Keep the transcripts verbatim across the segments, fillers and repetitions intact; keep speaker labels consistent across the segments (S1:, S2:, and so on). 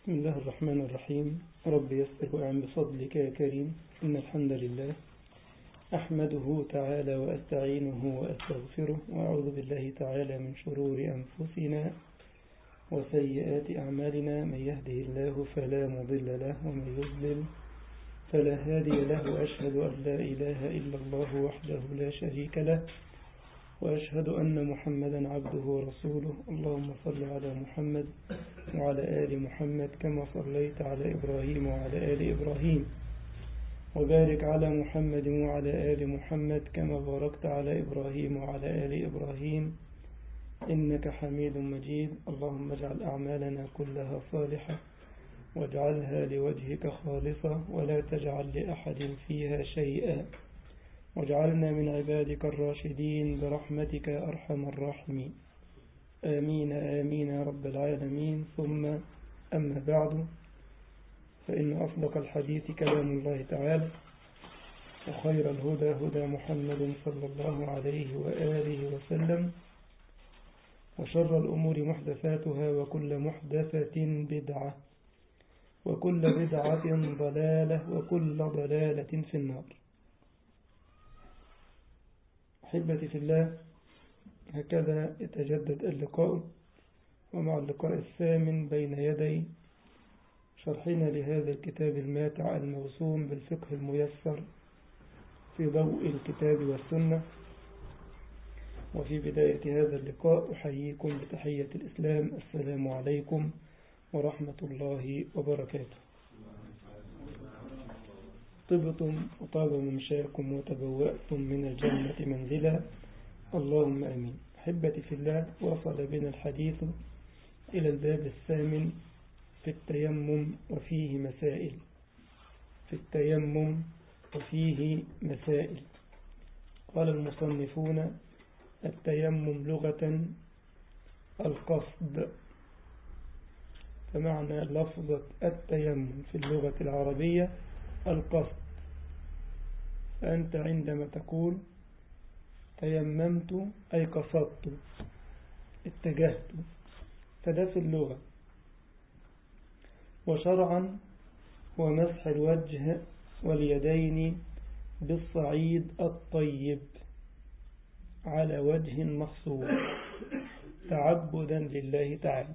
S1: بسم الله الرحمن الرحيم. رب يسر وأعن بفضلك يا كريم. إن الحمد لله أحمده تعالى وأستعينه وأستغفره وأعوذ بالله تعالى من شرور أنفسنا وسيئات أعمالنا. من يهده الله فلا مضل له ومن يضلل فلا هادي له، وأشهد أن لا إله إلا الله وحده لا شريك له، وأشهد أن محمدا عبده ورسوله. اللهم صل على محمد وعلى آل محمد كما صليت على إبراهيم وعلى آل إبراهيم، وبارك على محمد وعلى آل محمد كما باركت على إبراهيم وعلى آل إبراهيم إنك حميد مجيد. اللهم اجعل أعمالنا كلها صالحة واجعلها لوجهك خالصة، ولا تجعل لأحد فيها شيئا، واجعلنا من عبادك الراشدين برحمتك يا أرحم الراحمين. آمين آمين يا رب العالمين. ثم أما بعد، فإن أصدق الحديث كلام الله تعالى، وخير الهدى هدى محمد صلى الله عليه وآله وسلم، وشر الأمور محدثاتها، وكل محدثة بدعة، وكل بدعة ضلالة، وكل ضلالة في النار. أحبتي في الله، هكذا يتجدد اللقاء، ومع اللقاء الثامن بين يدي شرحنا لهذا الكتاب الماتع الموسوم بالفقه الميسر في ضوء الكتاب والسنة. وفي بداية هذا اللقاء أحييكم بتحية الإسلام: السلام عليكم ورحمة الله وبركاته. طبتم وطاب ممشاكم وتبوأتم من الجنة منزلا، اللهم آمين. أحبتي في الله، وصل بنا الحديث إلى الباب الثامن في التيمم وفيه مسائل. في التيمم وفيه مسائل. قال المصنفون: التيمم لغة القصد. فمعنى لفظة التيمم في اللغة العربية القصد. فأنت عندما تقول تيممت أي قصدت، اتجهت، فده في اللغة. وشرعا هو مسح الوجه واليدين بالصعيد الطيب على وجه مخصوص تعبدا لله تعالى.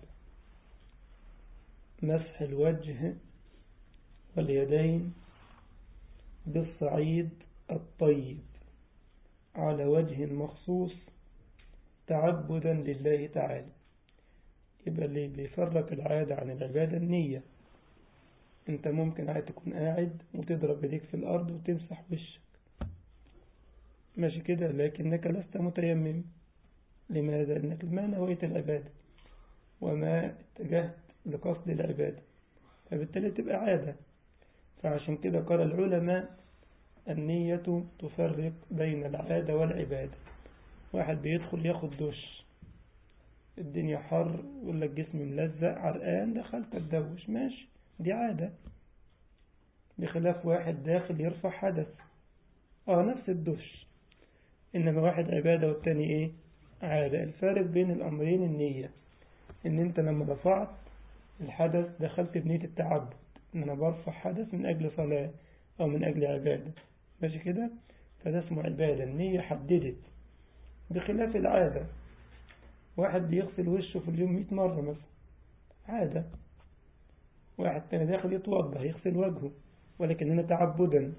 S1: مسح الوجه واليدين بالصعيد الطيب على وجه مخصوص تعبدا لله تعالى. يبقى اللي بيفرق العادة عن العبادة النية. انت ممكن عادة تكون قاعد وتضرب بيديك في الأرض وتمسح وشك، ماشي كده، لكنك لست متيمم. لماذا؟ انك ما نويت العبادة وما اتجهت لقصد العبادة، فبالتالي تبقى عادة. فعشان كده قال العلماء: النية تفرق بين العادة والعبادة. واحد بيدخل ياخد دش، الدنيا حر، يقول لك جسمي ملزق عرقان، دخلت اتدوش، ماشي، دي عادة. بخلاف واحد داخل يرفع حدث، اه نفس الدش، انما واحد عبادة والتاني ايه؟ عادة. الفارق بين الامرين النية. ان انت لما رفعت الحدث دخلت بنية التعبد، ان انا برفع حدث من اجل صلاة او من اجل عبادة، ماشي كده، فده اسمه عبادة. النية حددت. بخلاف العادة، واحد بيغسل وشه في اليوم مئة مرة مثلا، عادة. واحد تاني داخل يتوضا يغسل وجهه، ولكن هنا تعبدا.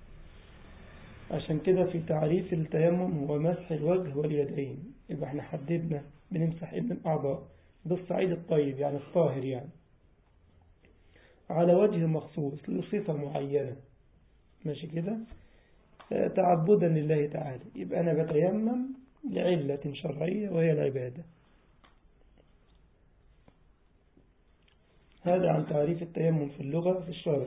S1: عشان كده في تعريف التيمم هو مسح الوجه واليدين. يبقى احنا حددنا بنمسح من الأعضاء بالصعيد الطيب، يعني الطاهر، يعني على وجه مخصوص لصفة معينة، ماشي كده، تعبدا لله تعالى. يبقى أنا بتيمم لعلة شرعية وهي العبادة. هذا عن تعريف التيمم في اللغة في الشرع.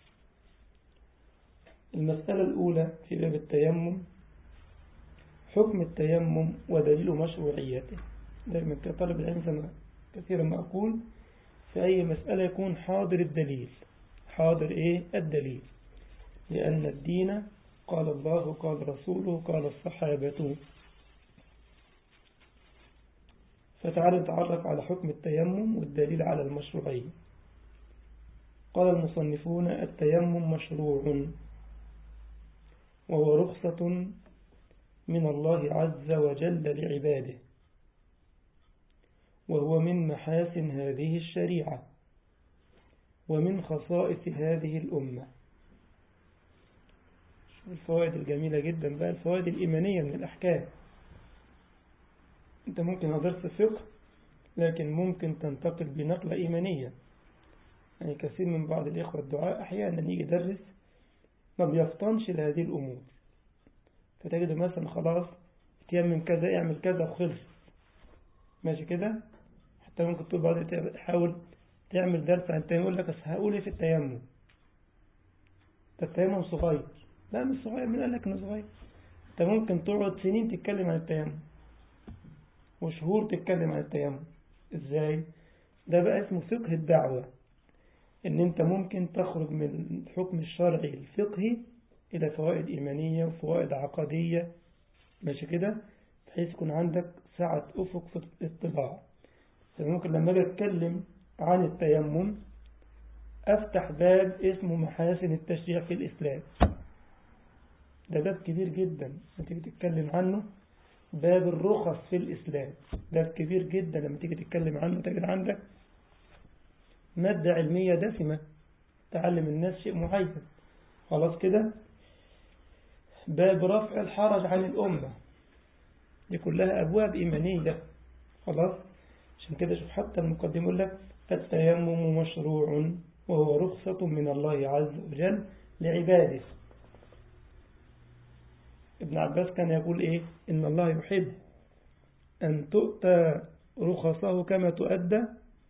S1: المسألة الأولى في باب التيمم: حكم التيمم ودليل مشروعيته. دائما كطالب العلم زي ما كثيرا ما أقول، في أي مسألة يكون حاضر الدليل. حاضر إيه؟ الدليل. لأن الدين قال الله، قال رسوله، قال الصحابة. فتعالى نتعرف على حكم التيمم والدليل على المشروعية. قال المصنفون التيمم مشروع وهو رخصة من الله عز وجل لعباده، وهو من محاسن هذه الشريعة ومن خصائص هذه الأمة. الفوائد الجميلة جدا بقى، الفوائد الإيمانية من الأحكام. أنت ممكن هدرس فقه لكن ممكن تنتقل بنقلة إيمانية. يعني كثير من بعض الإخوة الدعاء أحيانا يجي يدرس ما بيفطنش لهذه الأمور، فتجده مثلا خلاص تيمم كذا اعمل كذا وخلص ماشي كده. حتى ممكن تقول بعض تحاول تعمل درس عن التيمم يقول لك بس هقول ايه في التيمم، ده التيمم صغير. لا مش صغير، مين قال لك انه صغير؟ انت ممكن تقعد سنين تتكلم عن التيمم وشهور تتكلم عن التيمم. ازاي؟ ده بقى اسمه فقه الدعوة، ان انت ممكن تخرج من الحكم الشرعي الفقهي الى فوائد ايمانية وفوائد عقدية ماشي كده، بحيث يكون عندك سعة افق في الاطلاع. فممكن لما اجي اتكلم عن التيمم افتح باب اسمه محاسن التشريع في الاسلام. ده باب كبير جدا لما تيجي تتكلم عنه. باب الرخص في الاسلام باب كبير جدا لما تيجي تتكلم عنه تجد عندك مادة علمية دسمة تعلم الناس شيء معين. خلاص كده. باب رفع الحرج عن الأمة، دي كلها أبواب إيمانية. خلاص. عشان كده شوف حتى المقدم يقول لك التيمم مشروع وهو رخصة من الله عز وجل لعباده. ابن عباس كان يقول إيه؟ إن الله يحب أن تؤتى رخصه كما تؤدى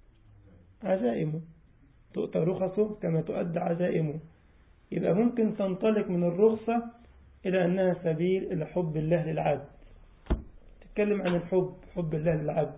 S1: عزائمه. تؤتى رخصه كما تؤدى عزائمه. يبقى ممكن تنطلق من الرخصة إلى أنها سبيل إلى حب الله للعبد. تتكلم عن الحب، حب الله للعبد.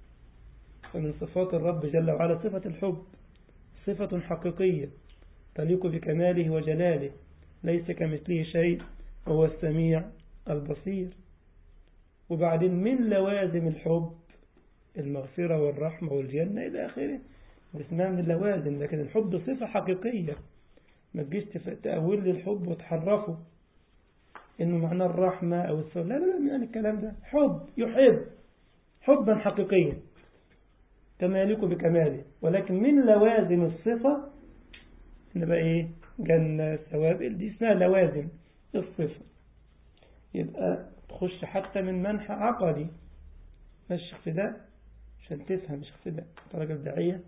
S1: فمن صفات الرب جل وعلا صفة الحب، صفة حقيقية تليق بكماله وجلاله، ليس كمثله شيء وهو السميع البصير. وبعدين من لوازم الحب المغفرة والرحمة والجنة إلى آخره، اسمها من اللوازم. لكن الحب صفة حقيقية، ما تجيش تأول للحب وتحرفه إنه معناه الرحمة أو الصبر. لا لا لا، من الكلام ده حب يحب حبا حقيقيا كما يليق بكماله. ولكن من لوازم الصفة إن بقى إيه؟ جنة ثواب، دي اسمها لوازم الصفة. يبقى تخش حتى من منحى عقدي. مش اقتداء عشان تفهم، مش اقتداء. انت راجل داعية،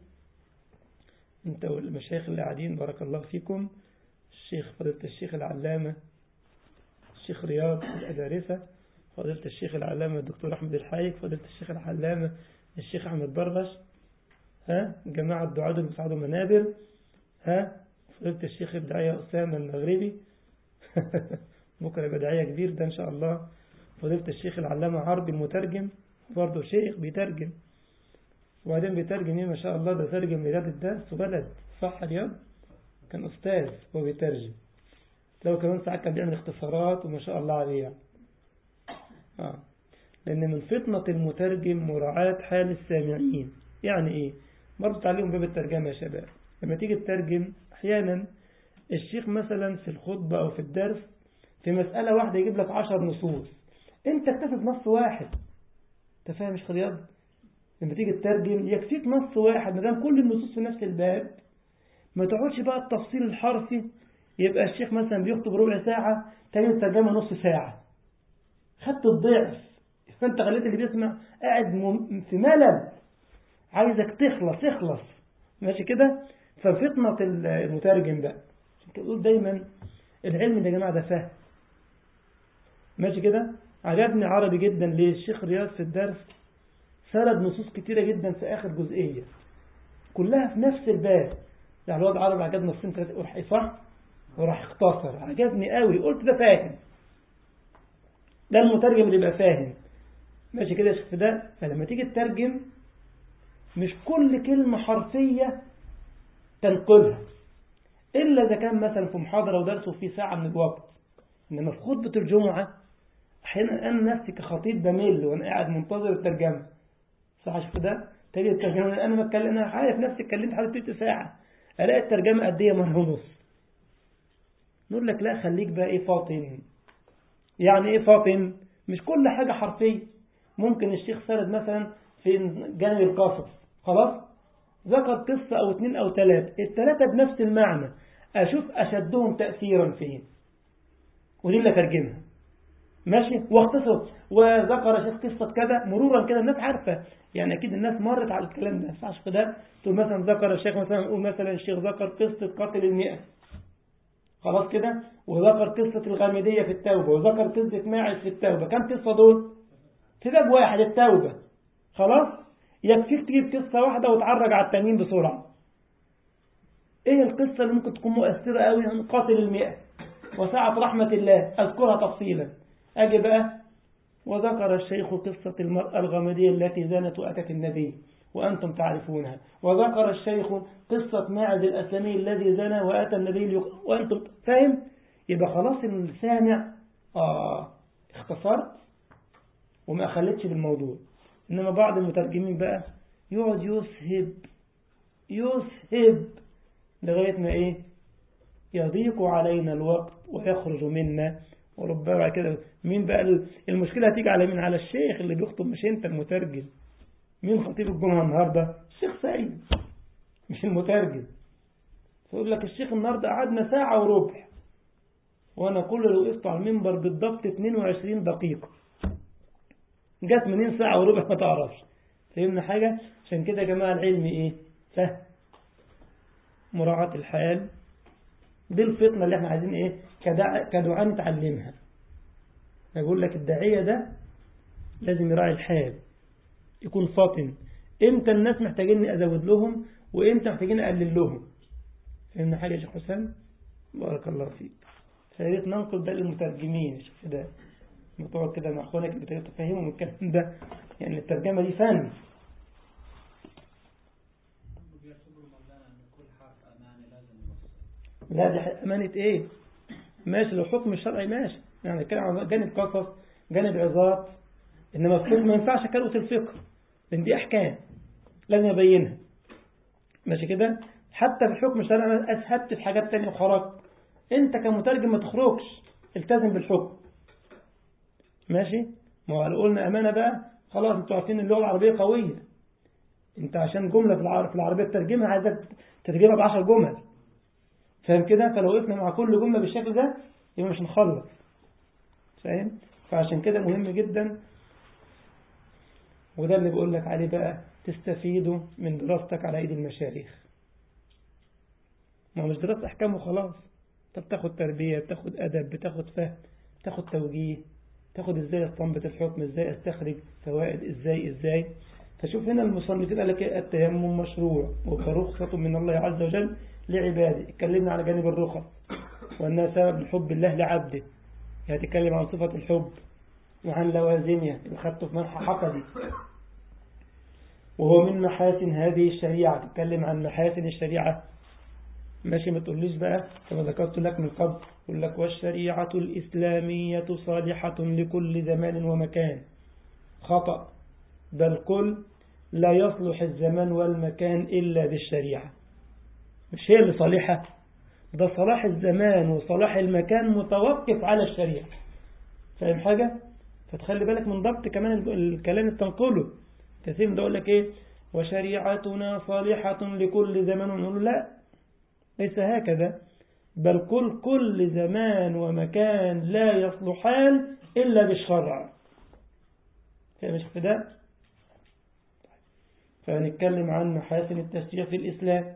S1: انت والمشايخ اللي قاعدين بارك الله فيكم، الشيخ فضيلة الشيخ العلامة الشيخ رياض الأدارسة، فضيلة الشيخ العلامة الدكتور أحمد الحايك، فضيلة الشيخ العلامة الشيخ أحمد برغش، ها جماعة الدعاة اللي بيصعدوا منابر، ها فضيلة الشيخ الداعية أسامة المغربي بكرة يبقى داعية كبير ده إن شاء الله. فضيلة الشيخ العلامة عربي المترجم، برضه شيخ بيترجم، وبعدين بيترجم ايه ما شاء الله، ده ترجم رياض الدرس وبلد صح رياض، كان أستاذ وهو بيترجم. لو كمان ساعات كان بيعمل اختصارات وما شاء الله عليه يعني. آه. لأن من فطنة المترجم مراعاة حال السامعين. يعني إيه؟ برضو تعليهم باب الترجمة يا شباب. لما تيجي تترجم أحيانا الشيخ مثلا في الخطبة أو في الدرس في مسألة واحدة يجيب لك عشر نصوص، أنت اكتفت نص واحد. أنت فاهم مش خرياض؟ لما تيجي تترجم يكفيك نص واحد، مدام كل النصوص في نفس الباب ما تقعدش بقى التفصيل الحرفي. يبقى الشيخ مثلا بيخطب ربع ساعة تاني الترجمة نص ساعة، خدت الضعف. فانت خليت اللي بيسمع قاعد في ملل، عايزك تخلص تخلص ماشي كده. ففطنة المترجم بقى تقول دايما العلم ده يا جماعة ده فهم ماشي كده. عجبني عربي جدا للشيخ رياض في الدرس، سرد نصوص كتيرة جدا في آخر جزئية كلها في نفس الباب. يعني الواد عربي عجبني نصين ثلاثة وراح صح وراح اختصر، عجبني قوي. قلت ده فاهم، ده المترجم اللي يبقى فاهم ماشي كده يا شيخ ده. فلما تيجي تترجم مش كل كلمة حرفية تنقلها إلا إذا كان مثلا في محاضرة ودرس وفي ساعة من الوقت. إنما في خطبة الجمعة أحيانا أنا نفسي كخطيب بميل وأنا قاعد منتظر الترجمة صح يا شيخ ده. تيجي الترجمة أنا ما اتكلم، أنا عارف نفسي اتكلمت حوالي تلت ساعة ألاقي الترجمة قد ايه مرة ونص. نقول لك لا خليك بقى ايه فاطن. يعني ايه فاطن؟ مش كل حاجة حرفية. ممكن الشيخ سرد مثلا في جانب القصص خلاص ذكر قصة او اتنين او تلاتة، التلاتة بنفس المعنى، اشوف اشدهم تأثيرا فين ودي اللي ترجمها ماشي واختصر. وذكر الشيخ قصة كذا مرورا كده الناس عارفة، يعني اكيد الناس مرت على الكلام ده. فعش كده تقول مثلا ذكر الشيخ مثلا نقول مثلا الشيخ ذكر قصة قتل المئة خلاص كده، وذكر قصة الغامدية في التوبة، وذكر قصة ماعز في التوبة. كم قصة دول؟ في باب واحد التوبة خلاص. يكفيك تجيب قصة واحدة وتعرج على التانيين بسرعة. ايه القصة اللي ممكن تكون مؤثرة قوي؟ قاتل المئة وسعة رحمة الله اذكرها تفصيلا. اجي بقى وذكر الشيخ قصة المرأة الغامدية التي زانت وأتت النبي وأنتم تعرفونها، وذكر الشيخ قصة ماعز الأسلمي الذي زنى وأتى النبي وأنتم فاهم. يبقى خلاص السامع آه اختصرت وما أخلتش بالموضوع. إنما بعض المترجمين بقى يقعد يسهب يسهب لغاية ما إيه يضيق علينا الوقت ويخرج منا. وربما كده مين بقى المشكلة هتيجي على مين؟ على الشيخ اللي بيخطب مش انت المترجم. مين خطيب الجمعة النهاردة؟ الشيخ سعيد مش المترجم. فيقول لك الشيخ النهاردة قعدنا ساعة وربع وانا كل اللي وقفت على المنبر بالضبط اتنين وعشرين دقيقة. جت منين ساعة وربع ما تعرفش. فهمنا حاجة؟ عشان كده يا جماعة العلم ايه؟ فهم مراعاة الحال. دي الفطنة اللي احنا عايزين ايه كدعاء نتعلمها. أقول لك الداعية ده لازم يراعي الحال، يكون فاطن. امتى الناس محتاجين ازود لهم وامتى محتاجين اقلل لهم. فهمنا حاجة يا شيخ حسام؟ بارك الله فيك. فياريت ننقل ده للمترجمين. شوف ده متقعد كده مع اخوانك بتفهمهم الكلام ده، يعني الترجمة دي فن. لا دي أمانة ايه؟ ماشي لو حكم الشرعي ماشي، يعني كان عن جانب قصص جانب عظات. إنما الفقه ما ينفعش كلمة الفقه لأن دي أحكام لازم يبينها ماشي كده. حتى في الحكم الشرعي أنا أسهبت في حاجات تانية وخرجت. أنت كمترجم ما تخرجش، التزم بالحكم ماشي. ما هو قلنا أمانة بقى خلاص. أنتوا عارفين اللغة العربية قوية. أنت عشان جملة في العربية تترجمها عايزك تترجمها بعشر جمل فاهم كده. فلو وقفنا مع كل جملة بالشكل ده يبقى مش نخلص فاهم. فعشان كده مهم جدا، وده اللي بقول لك عليه بقى تستفيدوا من دراستك على ايدي المشايخ. ما مش دراسة احكام وخلاص. انت بتاخد تربية، بتاخد ادب، بتاخد فهم، بتاخد توجيه، تاخد ازاي استنبط الحكم، ازاي استخرج فوائد، ازاي ازاي. فشوف هنا المصنفين قال لك التيمم مشروع وكرخصة من الله عز وجل لعباده. اتكلمنا على جانب الرخص وانها سبب لحب الله لعبده، هتتكلم عن صفة الحب وعن لوازمها اللي خدته في منحى حقدي. وهو من محاسن هذه الشريعة، تتكلم عن محاسن الشريعة ماشي. ما تقوليش بقى كما ذكرت لك من قبل يقول لك والشريعة الإسلامية صالحة لكل زمان ومكان. خطأ. بل كل لا يصلح الزمان والمكان إلا بالشريعة. مش هي اللي صالحة، ده صلاح الزمان وصلاح المكان متوقف على الشريعة. فاهم حاجة؟ فتخلي بالك من ضبط كمان الكلام التنقله. كثير من ده يقول لك ايه وشريعتنا صالحة لكل زمان، ونقول لا ليس هكذا. بل كل كل زمان ومكان لا يصلحان إلا بالشرع. فاهم مش كده؟ فنتكلم عن محاسن التشريع في الإسلام.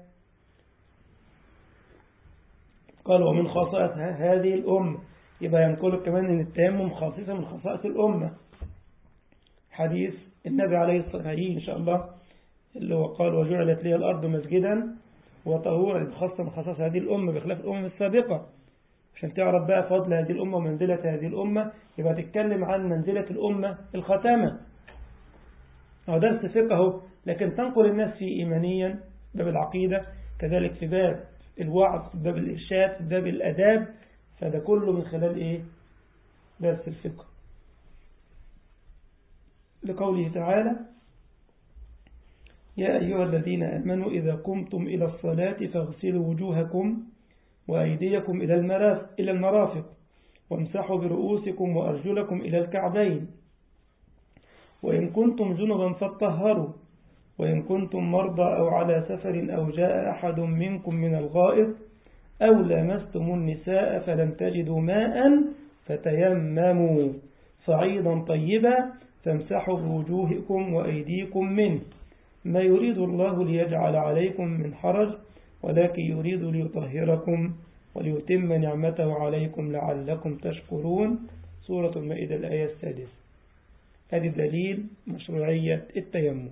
S1: قال ومن خصائص هذه الأمة، يبقى ينقل كمان ان التيمم خاصية من خصائص الأمة. حديث النبي عليه الصلاة والسلام إن شاء الله اللي هو قال وجعلت لي الأرض مسجدا وطهورا، خاصة من خصائص هذه الأمة بخلاف الأمم السابقة. عشان تعرف بقى فضل هذه الأمة ومنزلة هذه الأمة يبقى تتكلم عن منزلة الأمة الختامة. هو درس فقه، لكن تنقل الناس في إيمانيا باب العقيدة، كذلك في باب الوعظ، في باب الإرشاد، في باب الأداب. فده كله من خلال إيه؟ درس الفقه. لقوله تعالى يا أيها الذين آمنوا إذا قمتم إلى الصلاة فاغسلوا وجوهكم وأيديكم إلى المرافق, إلى المرافق وامسحوا برؤوسكم وأرجلكم إلى الكعبين وإن كنتم جنبا فاطهروا وإن كنتم مرضى أو على سفر أو جاء أحد منكم من الغائط أو لامستم النساء فلم تجدوا ماء فتيمموا صعيدا طيبا فامسحوا بوجوهكم وأيديكم منه ما يريد الله ليجعل عليكم من حرج ولكن يريد ليطهركم وليتم نعمته عليكم لعلكم تشكرون. سورة المائدة الآية السادسة. هذه دليل مشروعية التيمم.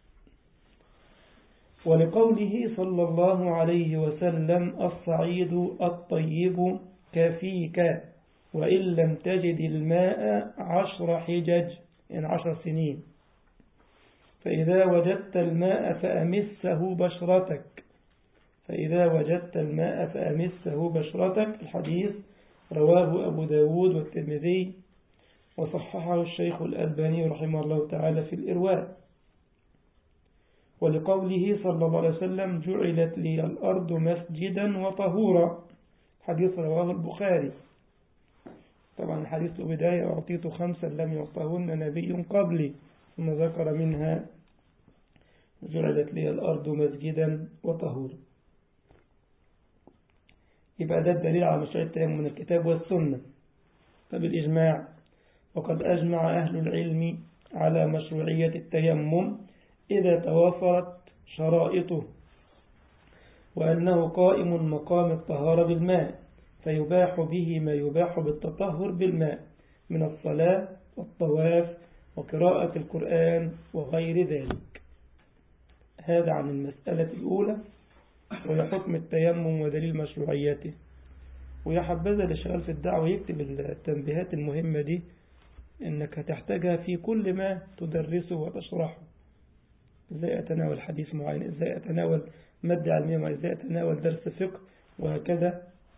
S1: ولقوله صلى الله عليه وسلم الصعيد الطيب كفيك وإن لم تجد الماء عشر حجج يعني عشر سنين فإذا وجدت الماء فأمسه بشرتك فإذا وجدت الماء فأمسه بشرتك. الحديث رواه أبو داود والترمذي وصححه الشيخ الألباني رحمه الله تعالى في الإرواء. ولقوله صلى الله عليه وسلم جعلت لي الأرض مسجدا وطهورا. حديث رواه البخاري. طبعا الحديث بداية أعطيت خمسا لم يعطهن نبي قبلي ثم ذكر منها جعلت لي الأرض مسجدا وطهورا. يبقى ده الدليل على مشروعية التيمم من الكتاب والسنة فبالإجماع. وقد أجمع أهل العلم على مشروعية التيمم إذا توافرت شرائطه وأنه قائم مقام الطهارة بالماء فيباح به ما يباح بالتطهر بالماء من الصلاة والطواف وقراءة القرآن وغير ذلك. هذا عن المسألة الأولى وهي حكم التيمم ودليل مشروعيته. ويا حبذا اللي شغال في الدعوة يكتب التنبيهات المهمة دي إنك هتحتاجها في كل ما تدرسه وتشرحه. إزاي أتناول حديث معين، إزاي أتناول مادة علمية، إزاي أتناول درس فقه وهكذا.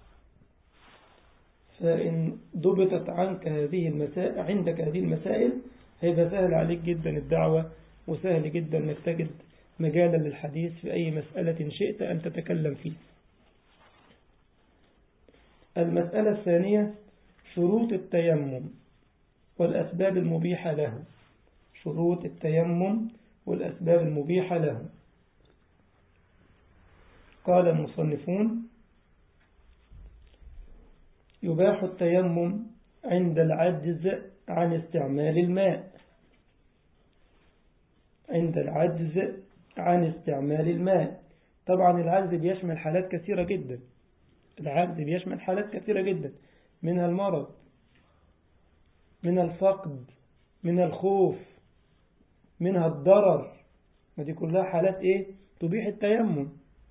S1: فإن ضبطت عنك هذه المسائل عندك هذه المسائل هيبقى سهل عليك جدا الدعوة وسهل جدا أنك تجد مجالا للحديث في أي مسألة شئت أن تتكلم فيه. المسألة الثانية شروط التيمم والأسباب المبيحة له. شروط التيمم والأسباب المبيحة له. قال المصنفون يباح التيمم عند العجز عن استعمال الماء عند العجز عن استعمال الماء. طبعا العجز بيشمل حالات كثيرة جدا. العجز بيشمل حالات كثيرة جدا منها المرض، من الفقد، من الخوف، منها الضرر. ودي كلها حالات ايه تبيح التيمم.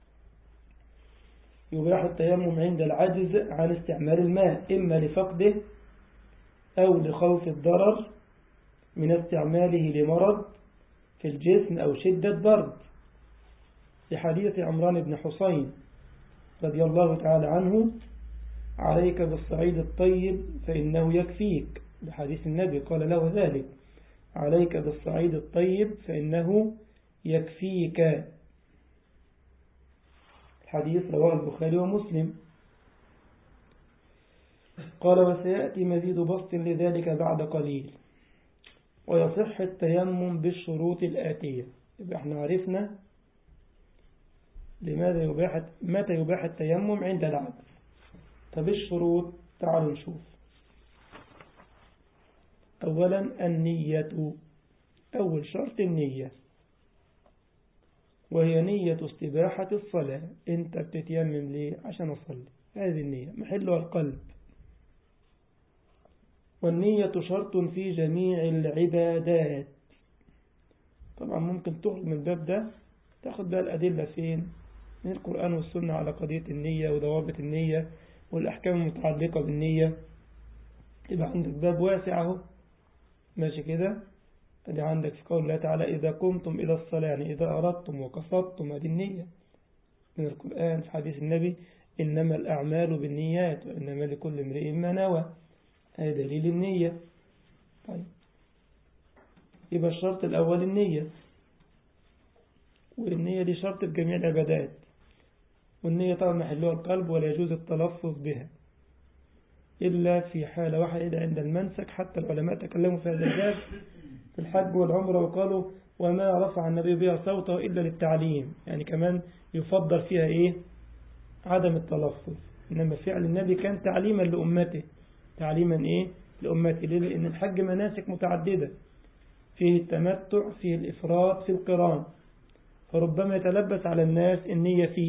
S1: يباح التيمم عند العجز عن استعمال الماء إما لفقده أو لخوف الضرر من استعماله لمرض في الجسم أو شدة برد. في حديث عمران بن حسين رضي الله تعالى عنه عليك بالصعيد الطيب فإنه يكفيك. بحديث النبي قال له ذلك عليك بالصعيد الطيب فإنه يكفيك. الحديث رواه البخاري ومسلم. قال وسيأتي مزيد بسط لذلك بعد قليل. ويصح التيمم بالشروط الآتية. يبقى احنا عرفنا لماذا يباح متى يباح التيمم عند العجز. طب الشروط تعالوا نشوف. أولا النية. أول شرط النية وهي نية استباحة الصلاة. انت بتتيمم ليه؟ عشان أصلي. هذه النية محلها القلب. والنية شرط في جميع العبادات. طبعا ممكن تخرج من الباب ده تاخد بقى الأدلة فين؟ من القرآن والسنة على قضية النية وضوابط النية والأحكام المتعلقة بالنية. يبقى عندك باب واسع اهو ماشي كده. ادي عندك في قول الله تعالى إذا قمتم إلى الصلاة يعني إذا أردتم وقصدتم. هذه النية من القرآن. في حديث النبي إنما الأعمال بالنيات وإنما لكل امرئ ما نوى. هذا دليل النية. طيب يبقى الشرط الأول النية. والنية دي شرط في جميع العبادات، والنية طبعا محلها القلب ولا يجوز التلفظ بها إلا في حالة واحدة عند المنسك. حتى العلماء تكلموا في هذا الباب في الحج والعمرة وقالوا وما رفع النبي بها صوته إلا للتعليم، يعني كمان يفضل فيها إيه عدم التلفظ، إنما فعل النبي كان تعليما لأمته، تعليما إيه لأمته. ليه؟ لأن الحج مناسك متعددة، فيه التمتع، فيه الإفراد، فيه القران، فربما يتلبس على الناس النية فيه،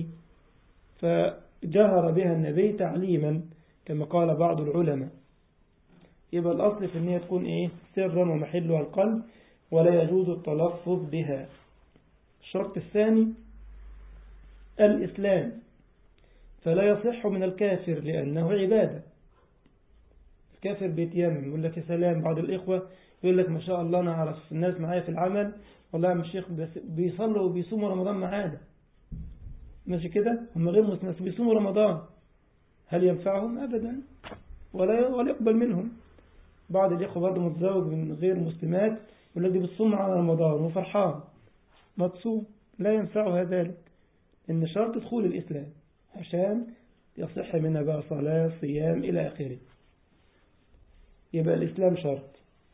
S1: فجهر بها النبي تعليما كما قال بعض العلماء. يبقى الأصل في النية تكون إيه سرا ومحلها القلب ولا يجوز التلفظ بها. الشرط الثاني الإسلام، فلا يصح من الكافر لأنه عبادة. الكافر بيتيمم يقول لك يا سلام، بعض الإخوة يقول لك ما شاء الله أنا أعرف الناس معايا في العمل والله يا الشيخ بيصلوا وبيصوموا رمضان معانا، ماشي كده، هم غير مسلمين بيصوموا رمضان، هل ينفعهم؟ أبدا، ولا ولا يقبل منهم. بعض الإخوة برضه متزوج من غير مسلمات يقول لك دي بتصوم على رمضان وفرحان، ما تصوم، لا ينفعها ذلك، إن شرط دخول الإسلام عشان يصح منها بقى صلاة صيام إلى آخره. يبقى الإسلام شرط.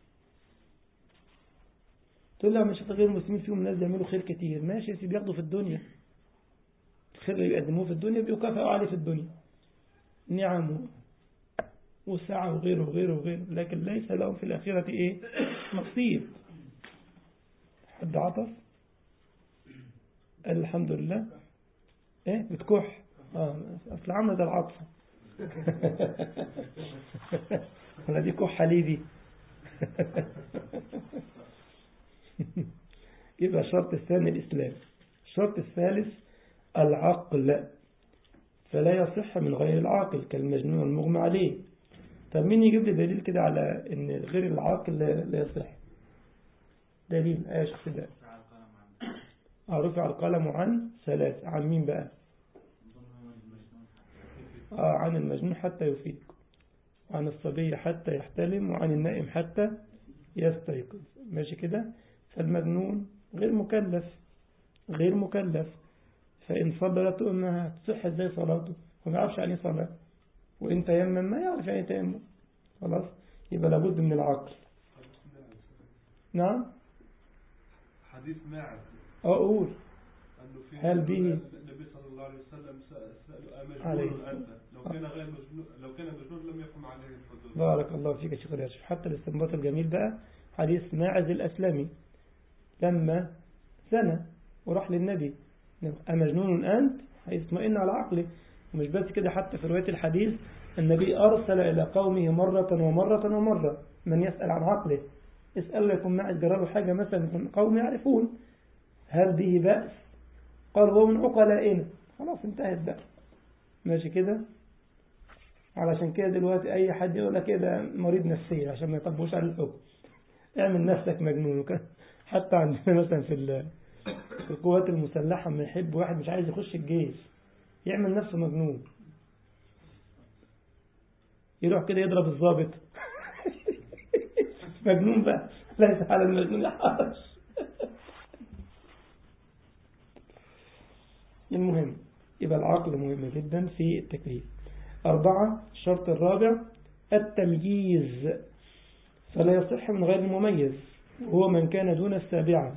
S1: تقول لا مش غير المسلمين فيهم ناس بيعملوا خير كتير، ماشي يا سيدي، بياخدوا في الدنيا الخير اللي بيقدموه في الدنيا بيكافئوا عليه في الدنيا، نعم وسعة وغيره وغيره وغيره، لكن ليس لهم في الآخرة إيه نصيب. حد عطف قال الحمد لله إيه بتكح آه أصل عمل ده العطف ولا دي كحة ليه دي يبقى الشرط الثاني الإسلام. الشرط الثالث العقل، فلا يصح من غير العاقل كالمجنون والمغمى عليه. طب مين يجيب لي دليل كده على ان غير العاقل لا يصح؟ دليل ايش كده؟ رفع القلم عن ثلاث، عن مين بقى؟ آه عن المجنون حتى يفيق، وعن الصبي حتى يحتلم، وعن النائم حتى يستيقظ، ماشي كده. فالمجنون غير مكلف، غير مكلف، فإن صلى لا تقول انها تصح ازاي صلاته، وما يعرفش يعني صلاة، وإن تيمم ما يعرف يعني تيمم، خلاص يبقى لابد من العقل. نعم
S2: حديث ماعز
S1: أقول هل به
S2: النبي صلى الله عليه وسلم سأله أمجنون أنت؟ لو كان غير مجنون، لو كان مجنون لم يقم عليه الحدود.
S1: بارك الله فيك يا شيخ ياسر. حتى الاستنباط الجميل بقى حديث ماعز الأسلمي لما زنى وراح للنبي، أمجنون أنت؟ هيطمئن على عقله. ومش بس كده، حتى في رواية الحديث النبي أرسل إلى قومه مرة ومرة ومرة من يسأل عن عقله، اسأل لكم معي جربوا حاجة مثلا من قوم يعرفون هل به بأس؟ قال هو من عقلائنا، خلاص انتهت بقى، ماشي كده. علشان كده دلوقتي أي حد يقول لك كده مريض نفسي عشان ما يطبقوش على الحكم، اعمل نفسك مجنون. حتى عندنا مثلا في في القوات المسلحة ما يحب واحد مش عايز يخش الجيش يعمل نفسه مجنون، يروح كده يضرب الضابط مجنون بقى، ليس على المجنون حرج. المهم يبقى العقل مهم جدا في التكليف. أربعة، الشرط الرابع التمييز، فلا يصح من غير المميز وهو من كان دون السابعة.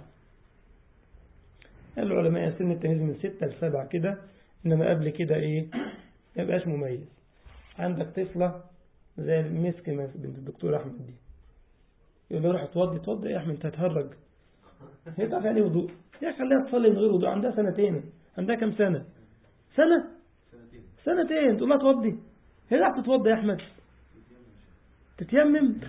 S1: العلماء يسن التمييز من ستة لسبعة كده، إنما قبل كده إيه ما يبقاش مميز. عندك طفلة زي المسك بنت الدكتور أحمد دي، يقول له روح اتوضي، اتوضي يا أحمد أنت هتهرج، هي تعرف يعني وضوء، يا خليها تصلي من غير وضوء، عندها سنتين، عندها كم سنة؟ سنة؟ سنتين سنتين تقول لها اتوضي، هي تعرف تتوضي يا أحمد؟ تتيمم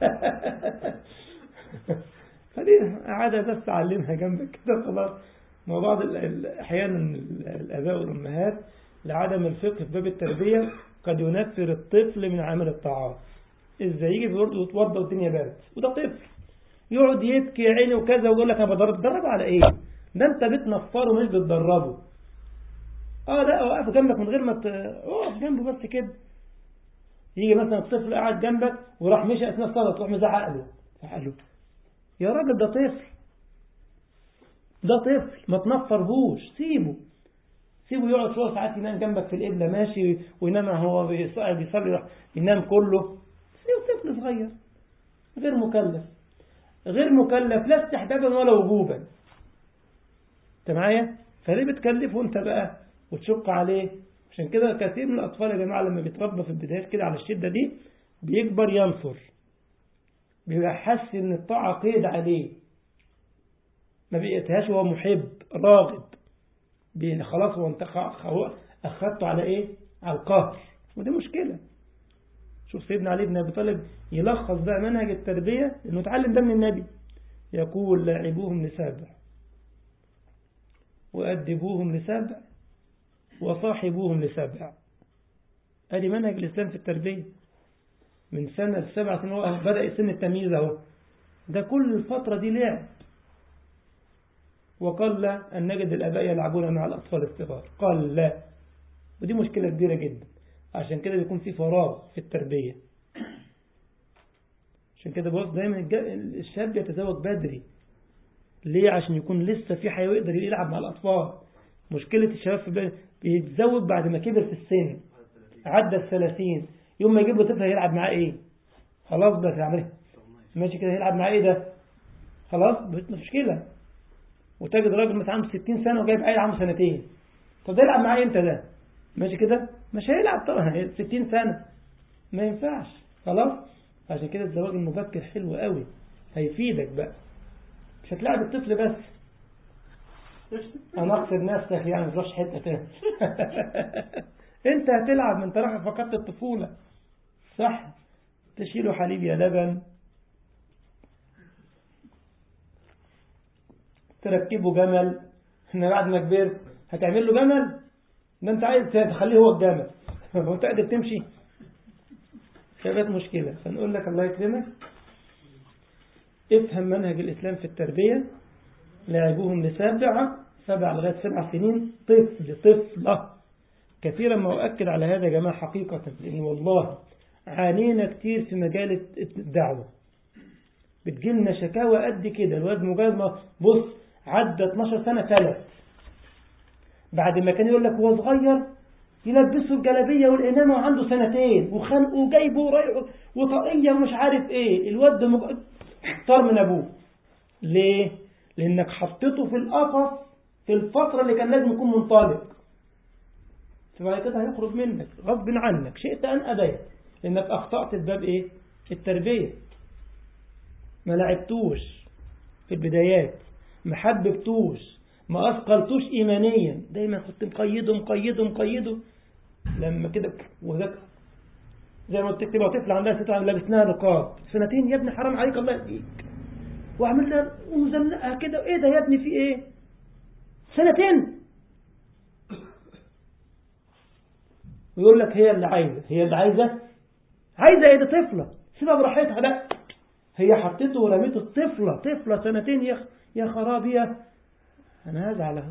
S1: خليها عادة بس أعلمها جنبك كده خلاص. ما بعض أحيانا الآباء والأمهات لعدم الفقه في باب التربية قد ينفر الطفل من عمل الطاعات. إزاي يجي برضه يتوضى والدنيا بارد وده طفل يقعد يبكي يا عيني وكذا ويقول لك أنا بدرب، تدربه على إيه؟ ده أنت بتنفره مش بتدربه. آه لا وقف جنبك من غير ما تقف جنبه بس كده. يجي مثلا الطفل قاعد جنبك وراح مشي أثناء الصلاة تروح مزعق له، زعق له يا راجل ده طفل، ده طفل ما تنفرهوش، سيبه سيبه يقعد شوية ساعات ينام جنبك في القبلة ماشي، وينام هو بيصلي ينام كله. سيبه طفل صغير غير مكلف، غير مكلف لا استحبابا ولا وجوبا. انت معايا؟ فليه بتكلفه انت بقى وتشق عليه؟ عشان كده كثير من الأطفال يا جماعة لما بيتربى في البدايات كده على الشدة دي بيكبر ينفر، بيبقى حاسس ان الطاعة قيد عليه، ما بيقتهاش وهو محب راغب، خلاص هو انت أخذته على ايه؟ على القهر، ودي مشكلة. شوف سيدنا علي بن أبي طالب يلخص بقى منهج التربية انه اتعلم ده من النبي، يقول لاعبوهم لسبع وأدبوهم لسبع وصاحبوهم لسبع. ادي منهج الإسلام في التربية من سنة لسبع سنين، بدأ سن التمييز اهو، ده كل الفترة دي لعب. وقال لا أن نجد الآباء يلعبون مع الأطفال الصغار، قال لا، ودي مشكلة كبيرة جدا. عشان كده بيكون في فراغ في التربية. عشان كده بص دايما الشاب يتزوج بدري. ليه؟ عشان يكون لسه في حيوي يقدر يلعب مع الأطفال. مشكلة الشباب في البلد بيتزوج بعد ما كبر في السن، عدى الثلاثين، يوم ما يجيب له طفل هيلعب معاه ايه؟ خلاص بس يعمله ماشي كده، هيلعب معاه ايه ده؟ خلاص مشكلة. وتجد راجل مثلا عنده ستين سنة وجايب عيل عنده سنتين، طب ده يلعب معاه امتى ده؟ ماشي كده مش هيلعب طبعا، ستين سنة ما ينفعش. خلاص. عشان كده الزواج المبكر حلو قوي، هيفيدك بقى، مش هتلاعب الطفل بس. انا اقصد نفسك يعني مش روحش حته تاني. انت هتلعب من طرف فقدت الطفوله صح، تشيله حليب يا لبن، تركبه جمل، ان بعد ما كبرت هتعمل له جمل، ده انت عايز تخليه هو الجمل وانت قادر تمشي، فبقت مشكله. فنقول لك الله يكرمك افهم منهج الإسلام في التربية. لاعبوهم لسبع سبع لغاية سبع سنين، طفل طفلة. كثيرا ما أؤكد على هذا يا جماعة حقيقة، لأن والله عانينا كتير في مجال الدعوة، بتجيلنا شكاوى قد كده، الواد مجرد ما بص عدى اتناشر سنة ثلاث، بعد ما كان يقول لك هو صغير يلبسه الجلابية والإمامة وعنده سنتين وخلقه وجايبه ورايحه وطاقية ومش عارف ايه، الواد مج... اختار من أبوه. ليه؟ لأنك حطيته في القفص في الفترة اللي كان لازم يكون منطلق، فبعد كده هيخرج منك غصب عنك شئت أن أبيت، لأنك أخطأت الباب إيه؟ التربية. ما لعبتوش في البدايات، ما حببتوش، ما أثقلتوش إيمانيا، دايما كنت مقيده مقيده مقيده لما كده. وذاك زي ما قلت تبقى طفل عندها ستة لابسناها نقاب سنتين، يا ابني حرام عليك الله يهديك، وعملنا ومزنقها كده، ايه ده يا ابني في ايه؟ سنتين. ويقول لك هي اللي عايزة، هي اللي عايزة عايزة ايه؟ ده طفلة سيبها براحتها. لا، هي حطيته ورميته الطفلة طفلة سنتين، يا يا خرابية انا هزعلها.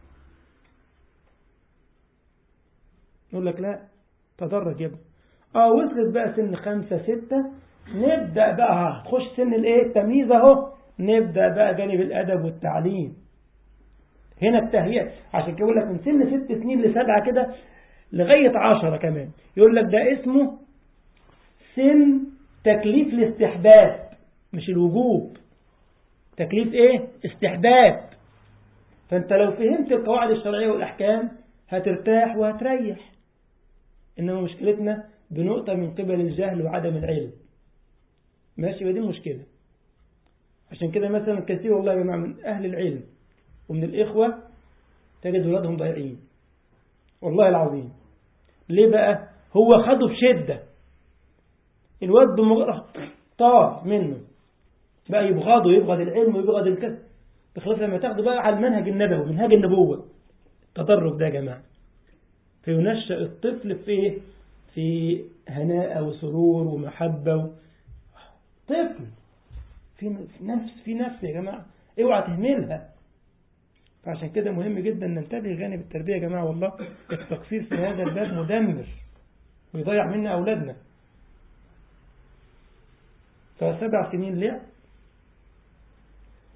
S1: يقول لك لا تدرج يا ابني. اه وصلت بقى سن خمسة ستة، نبدأ بقى هتخش سن الايه؟ التمييز اهو، نبدأ بقى جانب الادب والتعليم. هنا التهيئة. عشان كده يقول لك من سن ست سنين لسبعة كده لغاية عشرة كمان، يقول لك ده اسمه سن تكليف الاستحباب مش الوجوب. تكليف ايه؟ استحباب. فانت لو فهمت القواعد الشرعية والاحكام هترتاح وهتريح. انما مشكلتنا بنقطة من قبل الجهل وعدم العلم. ماشي، ودي المشكلة. عشان كده مثلا كثير والله يا جماعة من اهل العلم ومن الاخوة تجد ولادهم ضايعين والله العظيم. ليه بقى؟ هو خده بشدة، الواد بمجرد طار منه بقى يبغضه، يبغض العلم ويبغض الكذب، بخلاف لما تاخده بقى على المنهج النبوي منهج النبوة. التدرج ده يا جماعة فينشأ الطفل في ايه؟ في هناء وسرور ومحبة و... طفل في نفس في نفس يا جماعة، اوعى تهملها. فعشان كده مهم جدا ننتبه جانب التربية يا جماعة. والله التقصير في هذا الباب مدمر ويضيع منا أولادنا. فسبع سنين لعب،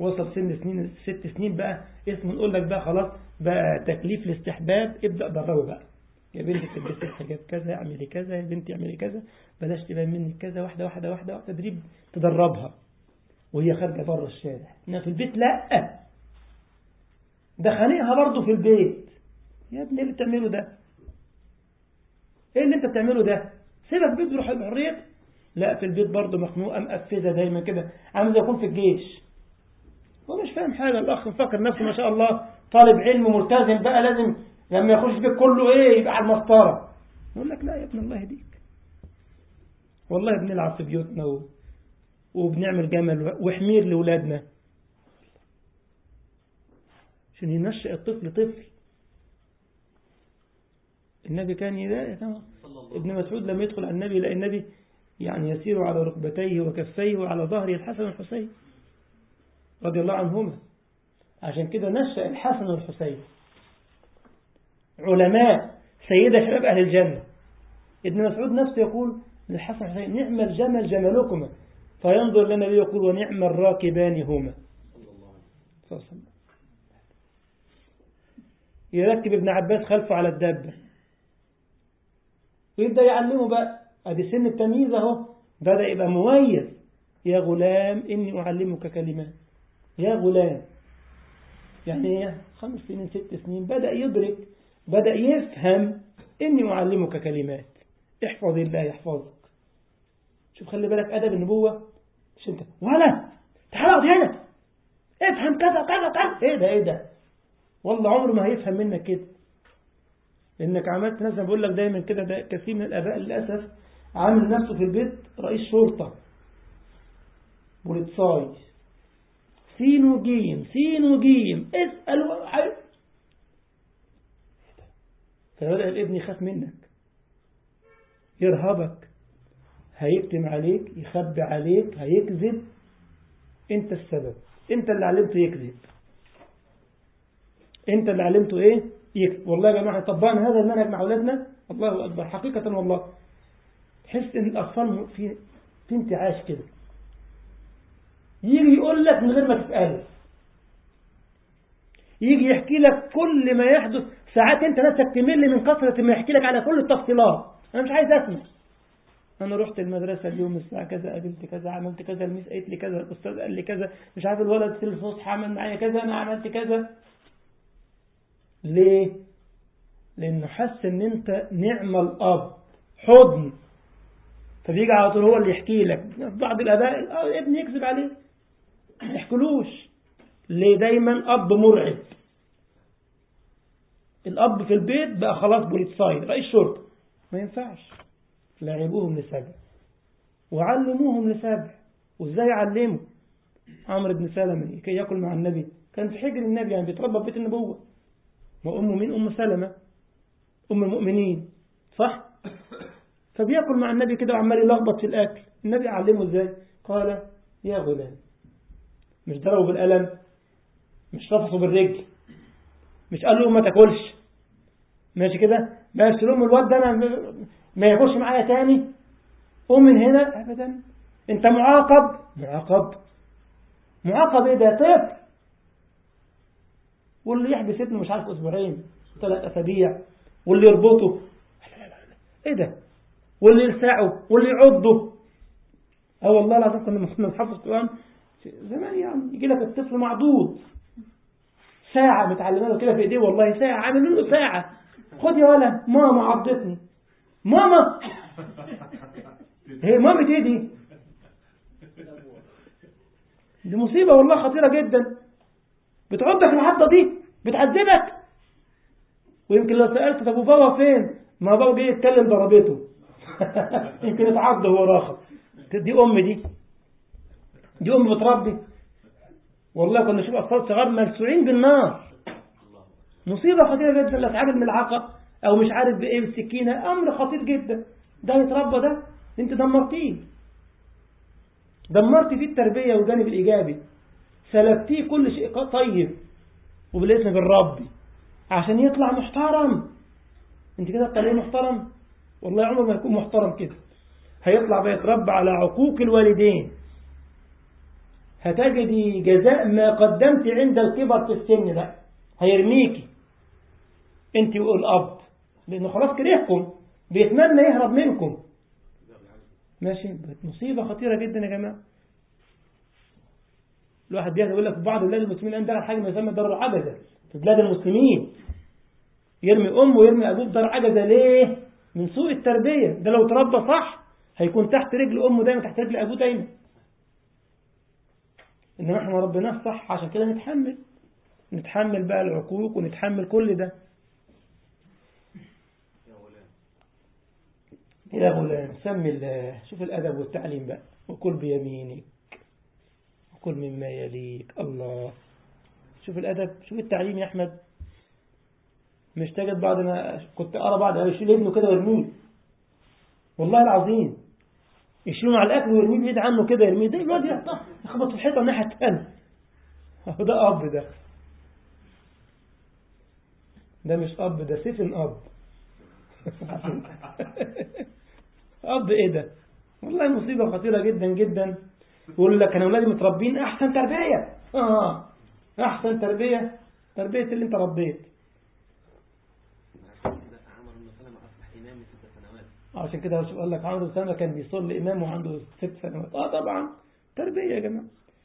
S1: وصل سن سنين ست سنين بقى اسمه نقول لك بقى خلاص بقى تكليف الاستحباب، ابدأ دربه بقى. يا بنتي تلبسي الحجاب كذا، اعملي كذا، يا بنتي اعملي كذا، بلاش تبان منك كذا، واحدة واحدة واحدة واحدة، تدريب تدربها وهي خارجة بره الشارع. انها في البيت لا، ده خانقها برضه في البيت. يا ابني اللي بتعمله ده ايه اللي انت بتعمله ده؟ سيبك بيت بروح الحرية. لا في البيت برضه مخنوقة مقفزة دايما كده، عامل زي يكون في الجيش. هو مش فاهم حاجة الأخ، مفكر نفسه ما شاء الله طالب علم ملتزم بقى، لازم لما يخش بيت كله ايه يبقى على المسطرة. يقول لك لا يا ابن الله يهديك، والله بنلعب في بيوتنا و... وبنعمل جمل وحمير لأولادنا عشان ينشأ الطفل طفل. النبي كان يدا ابن مسعود لما يدخل على النبي لأن النبي يعني يسير على ركبتيه وكفيه وعلى ظهره الحسن والحسين رضي الله عنهما. عشان كده نشأ الحسن والحسين علماء سيدة شباب أهل الجنة. ابن مسعود نفسه يقول للحسن والحسين نعم الجمل جملكما، فينظر لنا لي يقول ونعم الراكبان هما. صلى الله عليه وسلم. يركب ابن عباس خلفه على الدابة ويبدأ يعلمه بقى، ادي سن التمييز اهو، بدأ يبقى مميز. يا غلام إني أعلمك كلمات. يا غلام يعني خمس سنين ست سنين بدأ يدرك، بدأ يفهم إني أعلمك كلمات، احفظ الله يحفظك. شوف خلي بالك أدب النبوة، مش أنت ولا تعال اقعد هنا افهم كذا كذا كذا، ايه ده ايه ده، والله عمره ما هيفهم منك كده، لأنك عملت ناس. بقول لك دايما كده، ده كثير من الآباء للأسف عامل نفسه في البيت رئيس شرطة بوليتساي، سين وجيم سين وجيم اسأل حي. فبدأ الابن يخاف منك، يرهبك، هيكتم عليك، يخبي عليك، هيكذب. انت السبب، انت اللي علمته يكذب، انت اللي علمته ايه يكذب. والله يا جماعة طبقنا هذا المنهج مع أولادنا، الله أكبر حقيقة والله. تحس ان الأطفال في في انتعاش كده، يجي يقول لك من غير ما تسأله، يجي يحكي لك كل ما يحدث. ساعات انت نفسك تمل من كثرة ما يحكي لك على كل التفصيلات. انا مش عايز اسمع، انا رحت المدرسة اليوم الساعة كذا، قابلت كذا، عملت كذا، الميس قالت لي كذا، الاستاذ قال لي كذا، مش عارف الولد في الفصحى عمل معايا كذا، انا عملت كذا. ليه؟ لانه حس ان انت نعم الاب حضن، فبيجي على طول هو اللي يحكي لك. بعض الاباء اه ابني يكذب عليه ما يحكلوش. ليه؟ دايما اب مرعب. الاب في البيت بقى خلاص بوليتساي رئيس شرطه، ما ينفعش. لعبوهم لسبع وعلموهم لسبع. وازاي يعلموا؟ عمرو بن سلمة كي يأكل مع النبي، كان في حجر النبي، يعني بيتربى في بيت النبوة. وأمه مين؟ أم سلمة أم المؤمنين، صح؟ فبيأكل مع النبي كده وعمال يلخبط في الأكل. النبي علمه ازاي؟ قال يا غلام. مش ضربه بالقلم، مش رفصه بالرجل، مش قال له ما تاكلش، ماشي كده، بس لهم الواد ده أنا ما ياكلش معايا تاني، قوم من هنا. أبدا، أنت معاقب. معاقب معاقب إيه ده؟ طفل. واللي يحبس ابنه مش عارف أسبوعين ثلاث أسابيع، واللي يربطه إيه ده، واللي يلسعه، واللي يعضه. اه والله العظيم كنا بنحفظ القرآن زمان، يعني يجي لك الطفل معضوض ساعة متعلمة له كده في ايديه، والله ساعة عامل له ساعة. خد يا ولا ماما عضتني، ماما هي مامة ايه دي؟ دي مصيبة والله خطيرة جدا. بتعضك العضة دي، بتعذبك. ويمكن لو سألت طب وبابا فين؟ ما بابا جاي يتكلم ضربته يمكن يتعض هو راخب. دي أم دي دي أم بتربي. والله كنا نشوف أطفال صغار ملسوعين بالنار. مصيبة خطيرة جدا. لا تعامل ملعقة أو مش عارف بإيه بالسكينة، أمر خطير جدا. ده يتربى، ده أنت دمرتيه، دمرت فيه التربية والجانب الإيجابي، سلبتيه كل شيء طيب وبالاسم بالرب عشان يطلع محترم. أنت كده تطلعيه محترم؟ والله عمره ما يكون محترم كده. هيطلع بيتربى على عقوق الوالدين، هتجدي جزاء ما قدمت عند الكبر في السن. ده هيرميكي انت والأب، لأنه خلاص كرهكم، بيتمنى يهرب منكم. ماشي، مصيبة خطيرة جدا يا جماعة. الواحد بيقول يقول لك في بعض بلاد المسلمين الآن دخل حاجة ما يسمى دار العجزة في بلاد المسلمين، يرمي أمه ويرمي أبوه في دار عجزة. ليه؟ من سوء التربية. ده لو تربى صح هيكون تحت رجل أمه دايما، تحت رجل أبوه دايما. إنما احنا ربناه صح، عشان كده نتحمل نتحمل بقى العقوق ونتحمل كل ده. يا غلام سمي الله. شوف الأدب والتعليم بقى. وكل بيمينك وكل مما يليك. الله، شوف الأدب، شوف التعليم يا أحمد. مش تجد بعد ما كنت أرى بعض يشيل ابنه كده ويرميه، والله العظيم يشيله مع الأكل ويرميه بعيد عنه كده، يرميه ده الواد يخبط في الحيطة الناحية التانية. ده أب، ده ده مش أب، ده سفن أب. أب إيه ده؟ والله مصيبة خطيرة جدا جدا. يقول لك أنا أولادي متربين أحسن تربية. آه أحسن تربية، تربية اللي أنت ربيت. عشان كده قال لك عنده سنة كان بيصلي إمام وعنده ست سنوات. آه طبعا تربية يا جماعة.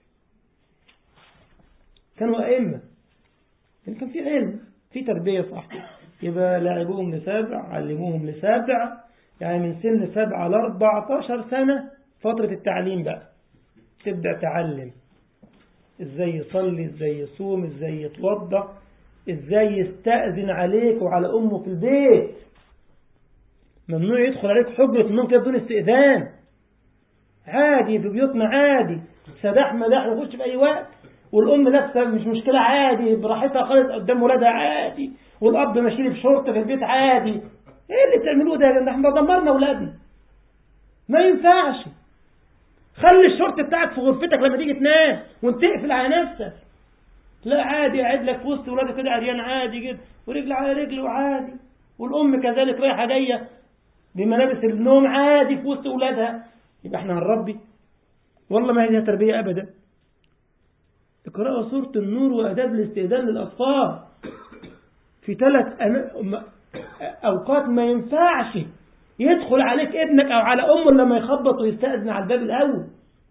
S1: كانوا أئمة، يعني كان في علم، في تربية صح. يبقى لاعبوهم لسابع، علموهم لسابع، يعني من سن سبعة لأربعة عشر سنة فترة التعليم بقى. تبدأ تعلم ازاي يصلي، ازاي يصوم، ازاي يتوضأ، ازاي يستأذن عليك وعلى أمه في البيت. ممنوع يدخل عليك حجرة النوم كده بدون استئذان. عادي في بيوتنا، عادي سداح مداح يخش في أي وقت، والأم لابسة مش مشكلة، عادي براحتها خالص قدام ولادها، عادي، والأب ماشي بشورت في البيت، عادي. ايه اللي بتعملوه ده يا جماعة؟ احنا دمرنا أولادنا. ما ينفعش. خلي الشورت بتاعك في غرفتك لما تيجي تنام وانت تقفل على نفسك. لا عادي، قاعد لك في وسط ولادك كده عريان عادي جدا، ورجل على رجل وعادي، والأم كذلك رايحة جاية بملابس النوم عادي في وسط ولادها. يبقى احنا هنربي؟ والله ما هي تربية أبدا. اقرأوا سورة النور وأداب الاستئذان للأطفال. في ثلاث أوقات ما ينفعش يدخل عليك ابنك أو على أمه لما يخبط ويستأذن على الباب الأول.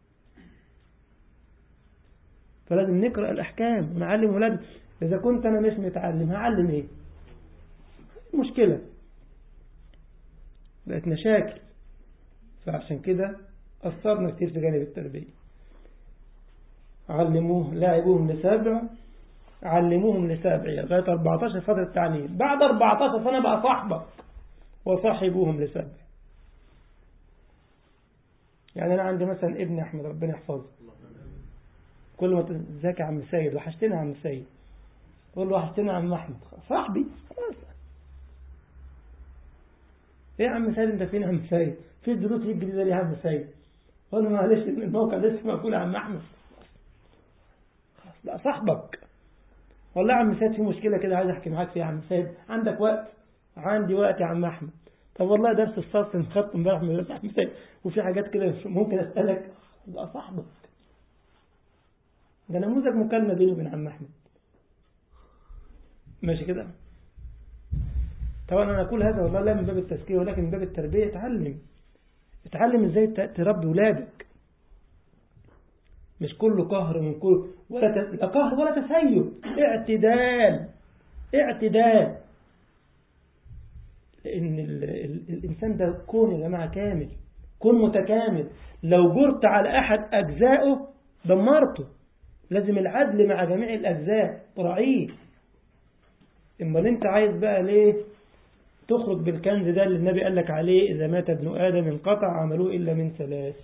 S1: فلازم نقرأ الأحكام ونعلم ولادنا. إذا كنت أنا مش متعلم هعلم إيه؟ مشكلة، بقت مشاكل. فعشان كده أثرنا كتير في جانب التربية. علموه، لاعبوهم لسابع، علموهم لسابع لغاية أربعة عشر فترة تعليم. بعد أربعة عشر سنة بقى صاحبك، وصاحبوهم لسابع. يعني أنا عندي مثلا ابن أحمد ربنا يحفظه، كل ما تزاك يا عم سيد، وحشتنا يا عم سيد، قول له وحشتنا يا عم أحمد، صاحبي خلاص. ايه يا عم سيد انت فين يا عم سيد؟ في الدروس الجديدة ليه يا عم سيد؟ قول له معلش الموقع لسه مقفول يا عم أحمد. خلاص بقى صاحبك. والله يا عم سيد في مشكلة كده عايز أحكي معاك فيها يا عم سيد، عندك وقت؟ عندي وقت يا عم أحمد. طب والله درس الصف انخط امبارح من درس عم سيد، وفي حاجات كده ممكن أسألك. بقى صاحبك. ده نموذج مكالمة بيني وبين عم أحمد. ماشي كده. طبعا أنا أقول هذا والله لا من باب التزكية ولكن من باب التربية. اتعلم اتعلم ازاي تربي ولادك. مش كله قهر من كل ولا ت... لا قهر ولا تسيب. اعتدال اعتدال. لأن ال... ال... الإنسان ده كون يا جماعة كامل، كون متكامل. لو جرت على أحد أجزائه دمرته. لازم العدل مع جميع الأجزاء تراعيه. إما اللي انت عايز بقى ليه تخرج بالكنز ده اللي النبي قال لك عليه إذا مات ابن آدم انقطع عمله إلا من ثلاث: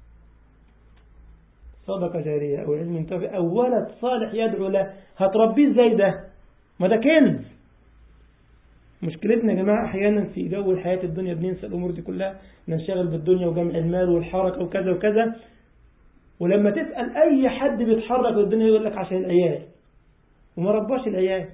S1: صدقة جارية أو علم ينتفع أو ولد صالح يدعو له. هتربيه ازاي ده؟ ما ده كنز. مشكلتنا يا جماعة أحيانا في جو الحياة الدنيا بننسى الأمور دي كلها، ننشغل بالدنيا وجمع المال والحركة وكذا وكذا. ولما تسأل أي حد بيتحرك بالدنيا يقول لك عشان العيال، وما رباش العيال.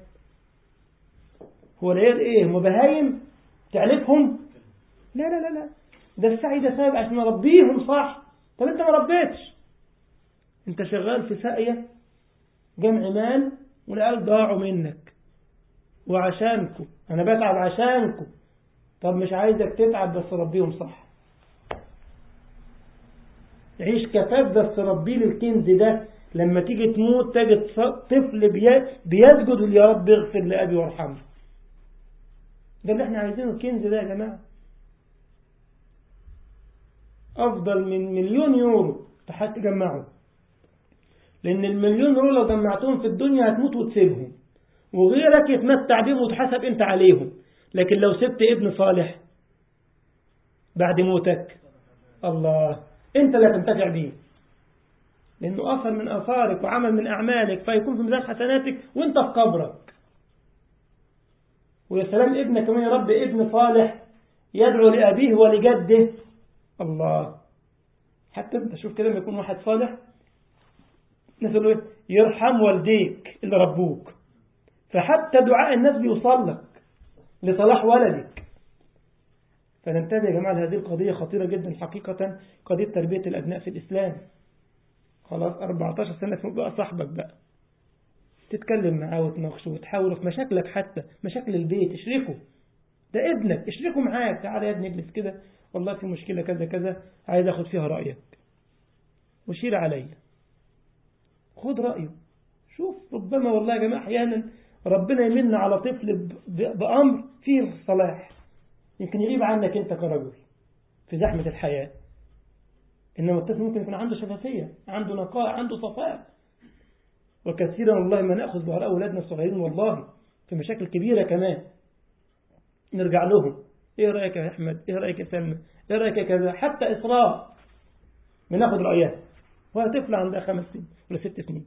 S1: هو العيال إيه؟ هم بهايم تعلفهم؟ لا لا لا لا، ده السعي ده سبب عشان نربيهم صح. طب أنت ما ربيتش. انت شغال في ساقية جمع مال والعيال ضاعوا منك وعشانكم، انا بتعب عشانكم. طب مش عايزك تتعب بس ربيهم صح، عيش كفاف بس ربي للكنز ده، لما تيجي تموت تجد طفل بيسجد يا رب اغفر لأبي وارحمه. ده اللي احنا عايزينه، الكنز ده يا جماعة أفضل من مليون يورو تحت تجمعه، لأن المليون يورو لو جمعتهم في الدنيا هتموت وتسيبهم وغيرك يتمتع بهم وتحسب أنت عليهم. لكن لو سبت ابن صالح بعد موتك الله أنت لا تنتفع به، لأنه أثر من أثارك وعمل من أعمالك فيكون في ميزان حسناتك وأنت في قبرك. ويا سلام ابنك كمان يا رب ابن صالح يدعو لأبيه ولجده الله. حتى انت شوف كده لما يكون واحد صالح نسأله يرحم والديك اللي ربوك، فحتى دعاء الناس بيوصل لك لصلاح ولدك. فننتبه يا جماعة هذه القضية خطيرة جدا حقيقة، قضية تربية الأبناء في الإسلام. خلاص أربعة عشر سنة بقى صاحبك بقى تتكلم معاه وتناقشه وتحاوله في مشاكلك، حتى مشاكل البيت اشركه، ده ابنك اشركه معاك. تعالى يا ابني اجلس كده، والله في مشكلة كذا كذا عايز اخد فيها رأيك وشير عليا، خد رأيه. شوف ربما والله يا جماعة أحيانا ربنا يمن على طفل بأمر فيه صلاح يمكن يغيب عنك أنت كرجل في زحمة الحياة، إنما الطفل ممكن يكون عنده شفافية، عنده نقاء، عنده صفاء. وكثيرا والله ما نأخذ بهراء أولادنا الصغيرين والله في مشاكل كبيرة كمان نرجع لهم، إيه رأيك يا أحمد، إيه رأيك يا سلمى، إيه رأيك يا كذا، حتى إسراء بناخد رأيها وهي طفلة عندها خمس سنين ولا ست سنين.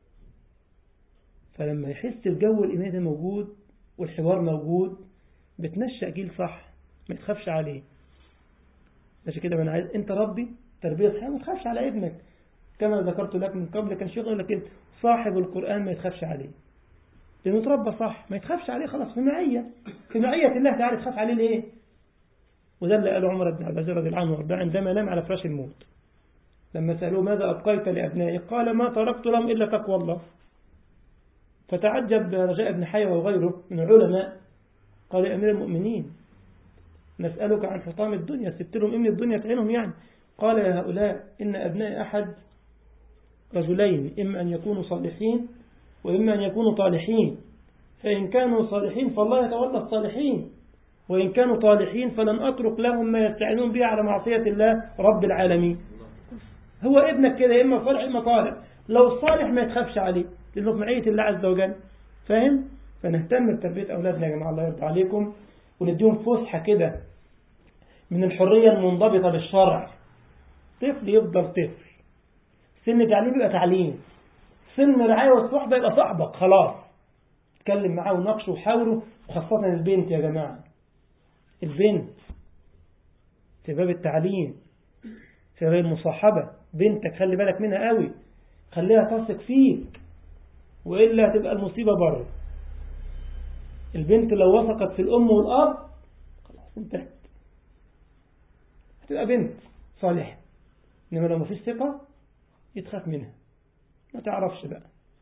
S1: فلما يحس الجو الإيماني ده موجود والحوار موجود بتنشأ جيل صح ما تخافش عليه. عشان كده أنا عايز أنت ربي تربية صحيحة، ما تخافش على ابنك. كما ذكرت لك من قبل كان شيخ يقول لك صاحب القرآن ما يتخافش عليه لأنه تربى صح، ما يتخافش عليه خلاص، في معية في معية الله تعالى، تخاف عليه ليه؟ وده اللي قاله عمر بن عبد العزيز رضي الله عنه وارضاه عندما نام على فراش الموت لما سألوه ماذا أبقيت لأبنائي قال ما تركت لهم إلا تقوى الله. فتعجب رجاء بن حيوة وغيره من العلماء، قال يا أمير المؤمنين نسألك عن حطام الدنيا، سبت لهم إمن الدنيا تعينهم يعني. قال يا هؤلاء إن أبناء أحد رجلين، إما أن يكونوا صالحين وإما أن يكونوا طالحين، فإن كانوا صالحين فالله يتولى الصالحين، وإن كانوا طالحين فلن أترك لهم ما يستعينون به على معصية الله رب العالمين. هو ابنك كده إما صالح إما طالح، لو الصالح ما يتخافش عليه لأنه في معية الله عز وجل، فاهم؟ فنهتم بتربية أولادنا يا جماعة الله يرضى عليكم، ونديهم فسحة كده من الحرية المنضبطة بالشرع. طفل يفضل طفل، سن تعليم يبقى تعليم، سن رعاية والصحبة يبقى صاحبك خلاص، اتكلم معاه وناقشه وحاوره. وخاصة البنت يا جماعة، البنت في باب التعليم في باب المصاحبة، بنتك خلي بالك منها قوي، خليها تثق فيك وإلا هتبقى المصيبة بره. البنت لو وثقت في الأم والأب خلاص انتهت، هتبقى بنت صالحة. إنما لو ما فيش ثقة يتخاف منها، ما تعرفش بقى.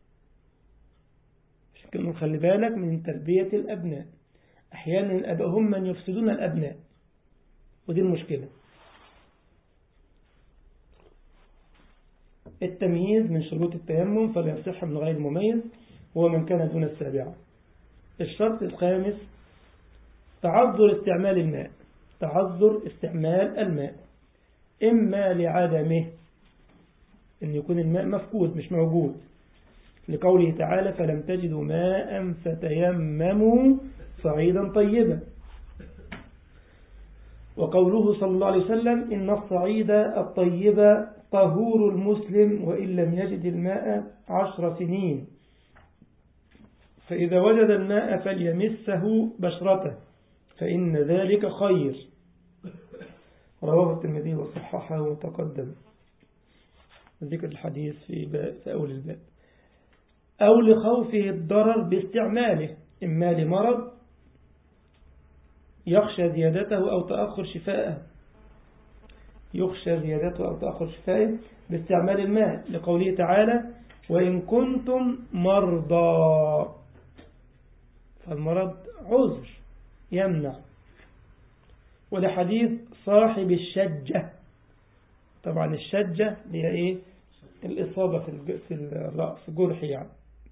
S1: عشان كده خلي بالك من تربية الأبناء، أحيانا الأباء هم من يفسدون الأبناء، ودي المشكلة. التمييز من شروط التيمم فلا يصح من غير مميز هو من كان دون السابعة. الشرط الخامس تعذر استعمال الماء، تعذر استعمال الماء إما لعدمه، أن يكون الماء مفقود مش موجود، لقوله تعالى فلم تجدوا ماء فتيمموا صعيدا طيبا، وقوله صلى الله عليه وسلم إن الصعيد الطيب طهور المسلم وإن لم يجد الماء عشر سنين، فإذا وجد الماء فليمسه بشرته فإن ذلك خير. رواه الترمذي وصححه وتقدم ذكر الحديث في, في أول الباب. أو لخوفه الضرر باستعماله، إما لمرض يخشى زيادته أو تأخر شفاءه، يخشى زيادته أو تأخر شفائه باستعمال الماء، لقوله تعالى وإن كنتم مرضى، فالمرض عذر يمنع. ولحديث صاحب الشجة، طبعا الشجة هي إيه؟ الإصابة في الرأس، جرح يعني.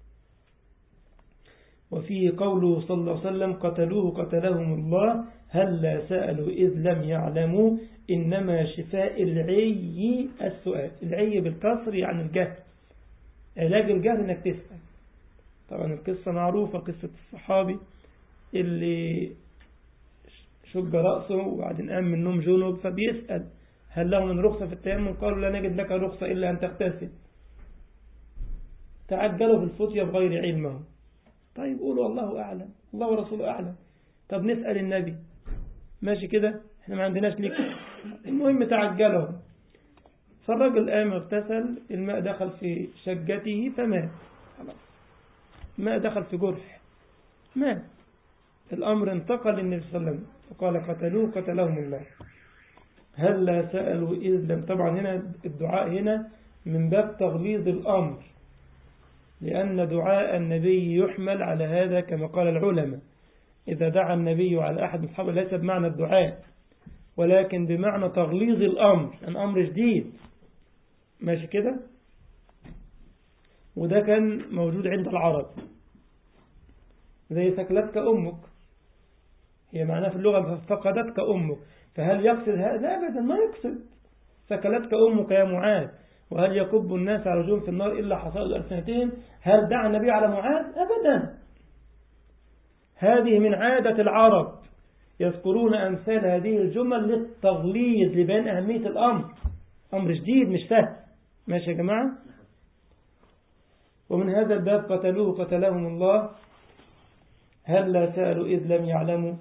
S1: وفيه قوله صلى الله عليه وسلم قتلوه قتلهم الله هل سألوا إذ لم يعلموا إنما شفاء العي السؤال. العي بالكسر يعني الجهل، علاج الجهل إنك تسأل. طبعا القصة معروفة، قصة الصحابي اللي شج رأسه وبعدين قام من النوم جنوب، فبيسأل هل له من رخصة في التيمم؟ قالوا لا نجد لك رخصة إلا أن تغتسل. تعجلوا في الفتية بغير علمه. طيب قولوا الله أعلم، الله ورسوله أعلم. طب نسأل النبي، ماشي كده، احنا ما عندناش ليك. المهم تعجلوا. فالرجل قام اغتسل، الماء دخل في شجته فمات. الماء دخل في جرح مات. الأمر انتقل للنبي صلى الله عليه وسلم فقال قتلوه قتلهم الله هل لا سألوا إذ لم. طبعا هنا الدعاء هنا من باب تغليظ الأمر، لأن دعاء النبي يحمل على هذا كما قال العلماء. إذا دعا النبي على أحد من أصحابه ليس بمعنى الدعاء، ولكن بمعنى تغليظ الأمر، الأمر جديد، ماشي كده. وده كان موجود عند العرب، زي ثكلتك أمك، هي معناها في اللغة فقدتك أمك. فهل يقصد هذا؟ أبدا ما يقصد. ثكلتك أمك يا معاذ، وهل يكب الناس على وجوههم في النار إلا حصائد ألسنتهم. هل دعا النبي على معاذ؟ أبدا. هذه من عادة العرب، يذكرون أمثال هذه الجمل للتغليظ لبيان أهمية الأمر، أمر جديد مش سهل، ماشي يا جماعة. ومن هذا الباب قتلوه قتلهم الله هل لا سألوا إذ لم يعلموا.